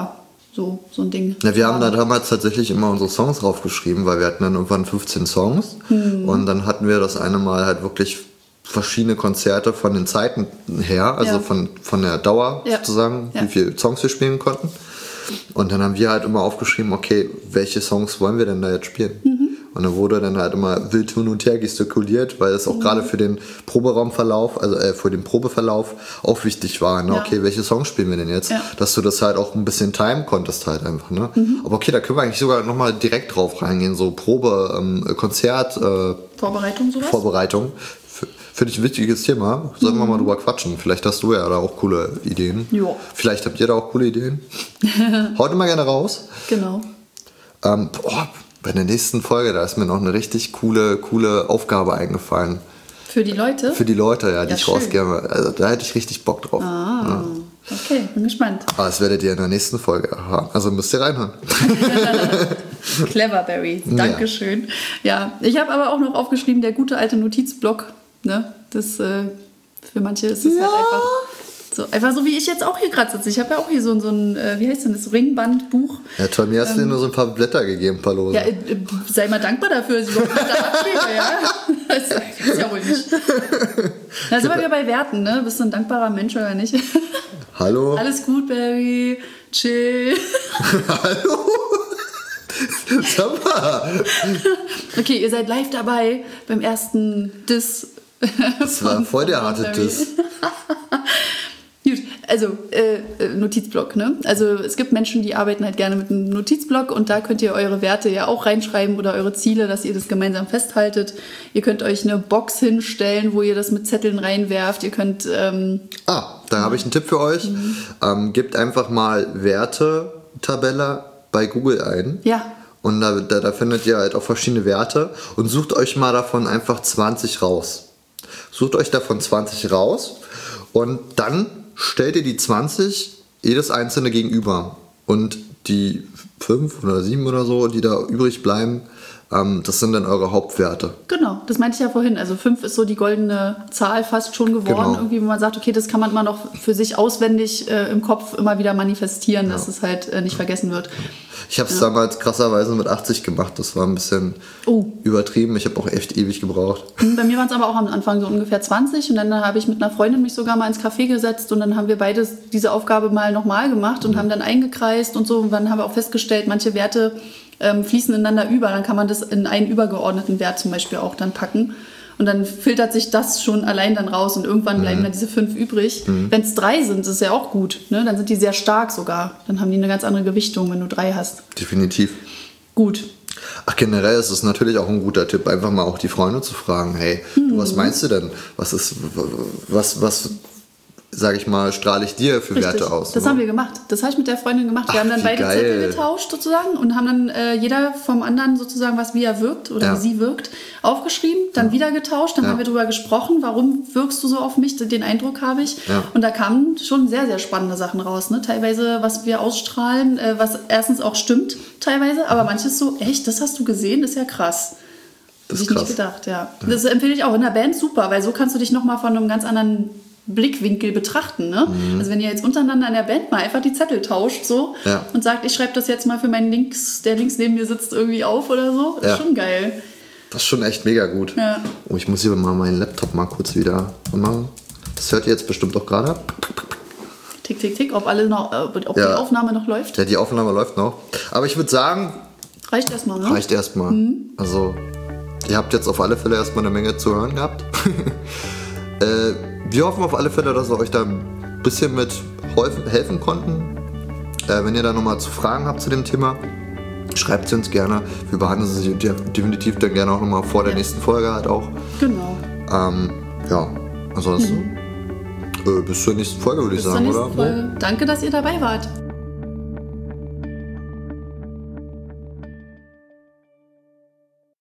so, so ein Ding. Ja, wir haben da damals tatsächlich immer unsere Songs draufgeschrieben, weil wir hatten dann irgendwann fünfzehn Songs hm. und dann hatten wir das eine Mal halt wirklich verschiedene Konzerte von den Zeiten her, also ja. von, von der Dauer ja. sozusagen, ja. wie viele Songs wir spielen konnten. Und dann haben wir halt immer aufgeschrieben, okay, welche Songs wollen wir denn da jetzt spielen? Mhm. Und dann wurde dann halt immer wild hin und her gestikuliert, weil es auch mhm. gerade für den Proberaumverlauf, also äh, für den Probeverlauf auch wichtig war, ne? Ja. Okay, welche Songs spielen wir denn jetzt? Ja. Dass du das halt auch ein bisschen timen konntest halt einfach, ne? Mhm. Aber okay, da können wir eigentlich sogar nochmal direkt drauf reingehen, so Probe, ähm, Konzert, äh, Vorbereitung sowas? Vorbereitung. Finde ich ein wichtiges Thema. Sollten mhm. wir mal drüber quatschen. Vielleicht hast du ja da auch coole Ideen. Jo. Vielleicht habt ihr da auch coole Ideen. Haut mal gerne raus. Genau. Ähm, boah, bei der nächsten Folge, da ist mir noch eine richtig coole, coole Aufgabe eingefallen. Für die Leute? Für die Leute, ja, die ja, ich rausgebe. Also da hätte ich richtig Bock drauf. Ah, ja. Okay, bin gespannt. Aber das werdet ihr in der nächsten Folge erfahren. Also müsst ihr reinhören. Clever, Barry. Dankeschön. Ja, ja, ich habe aber auch noch aufgeschrieben, der gute alte Notizblock. Ne? Das, äh, für manche ist es ja. halt einfach so, einfach so, wie ich jetzt auch hier gerade sitze. Ich habe ja auch hier so, so ein, äh, wie heißt denn das, Ringbandbuch. Ja, toll, mir hast ähm, du dir nur so ein paar Blätter gegeben, ein paar Lose. Ja, äh, sei mal dankbar dafür, dass ich überhaupt Blätter abschließe, ja. Das ist ja wohl nicht. Da sind wir wieder bei Werten, ne? Bist du ein dankbarer Mensch oder nicht? Hallo? Alles gut, Barry. Chill. Hallo? Sag mal. Okay, ihr seid live dabei beim ersten Diss. Das war voll der harte Diss. Gut, also äh, Notizblock, ne? Also es gibt Menschen, die arbeiten halt gerne mit einem Notizblock und da könnt ihr eure Werte ja auch reinschreiben oder eure Ziele, dass ihr das gemeinsam festhaltet. Ihr könnt euch eine Box hinstellen, wo ihr das mit Zetteln reinwerft. Ihr könnt... Ähm, ah, da habe ich einen Tipp für euch. Mhm. Ähm, gebt einfach mal Werte-Tabelle bei Google ein. Ja. Und da, da, da findet ihr halt auch verschiedene Werte und sucht euch mal davon einfach zwanzig raus. Sucht euch davon zwanzig raus und dann stellt ihr die zwanzig jedes einzelne gegenüber. Und die fünf oder sieben oder so, die da übrig bleiben, ähm, das sind dann eure Hauptwerte. Genau, das meinte ich ja vorhin. Also fünf ist so die goldene Zahl fast schon geworden. Genau. Irgendwie, wo man sagt, okay, das kann man immer noch für sich auswendig äh, im Kopf immer wieder manifestieren, ja. dass es halt äh, nicht vergessen wird. Ich habe es ja. damals krasserweise mit achtzig gemacht. Das war ein bisschen oh. übertrieben. Ich habe auch echt ewig gebraucht. Bei mir waren es aber auch am Anfang so ungefähr zwanzig. Und dann habe ich mit einer Freundin mich sogar mal ins Café gesetzt. Und dann haben wir beide diese Aufgabe mal nochmal gemacht und mhm. haben dann eingekreist und so. Und dann haben wir auch festgestellt, manche Werte ähm, fließen ineinander über. Dann kann man das in einen übergeordneten Wert zum Beispiel auch dann packen. Und dann filtert sich das schon allein dann raus und irgendwann bleiben mhm. dann diese fünf übrig. Mhm. Wenn es drei sind, ist es ja auch gut. Ne? Dann sind die sehr stark sogar. Dann haben die eine ganz andere Gewichtung, wenn du drei hast. Definitiv. Gut. Ach, generell ist es natürlich auch ein guter Tipp, einfach mal auch die Freunde zu fragen, hey, mhm. was meinst du denn? Was ist, was, was, sage ich mal, strahle ich dir für Richtig. Werte aus? Das oder? haben wir gemacht. Das habe ich mit der Freundin gemacht. Wir Ach, haben dann beide geil. Zettel getauscht sozusagen und haben dann äh, jeder vom anderen sozusagen, was wie er wirkt oder ja. wie sie wirkt, aufgeschrieben, dann ja. wieder getauscht. Dann ja. haben wir darüber gesprochen, warum wirkst du so auf mich? Den Eindruck habe ich. Ja. Und da kamen schon sehr, sehr spannende Sachen raus. Ne? Teilweise, was wir ausstrahlen, äh, was erstens auch stimmt teilweise, aber manches so, echt, das hast du gesehen? Das ist ja krass. Das ist Hätte ich krass. nicht gedacht, ja. ja. Das empfehle ich auch in der Band super, weil so kannst du dich nochmal von einem ganz anderen Blickwinkel betrachten. Ne? Mhm. Also wenn ihr jetzt untereinander in der Band mal einfach die Zettel tauscht so ja. und sagt, ich schreibe das jetzt mal für meinen Links, der links neben mir sitzt, irgendwie auf oder so, das ja. ist schon geil. Das ist schon echt mega gut. Ja. Oh, ich muss hier mal meinen Laptop mal kurz wieder machen. Das hört ihr jetzt bestimmt auch gerade. Tick, tick, tick, ob, alle noch, ob ja. die Aufnahme noch läuft. Ja, die Aufnahme läuft noch. Aber ich würde sagen... Reicht erstmal, ne? Reicht erstmal. Mhm. Also, ihr habt jetzt auf alle Fälle erstmal eine Menge zu hören gehabt. äh, wir hoffen auf alle Fälle, dass wir euch da ein bisschen mit helfen konnten. Äh, wenn ihr da nochmal zu Fragen habt zu dem Thema, schreibt sie uns gerne. Wir behandeln sie definitiv dann gerne auch nochmal vor der ja. nächsten Folge halt auch. Genau. Ähm, ja, ansonsten mhm. äh, bis zur nächsten Folge würde ich sagen, oder? Folge. Danke, dass ihr dabei wart.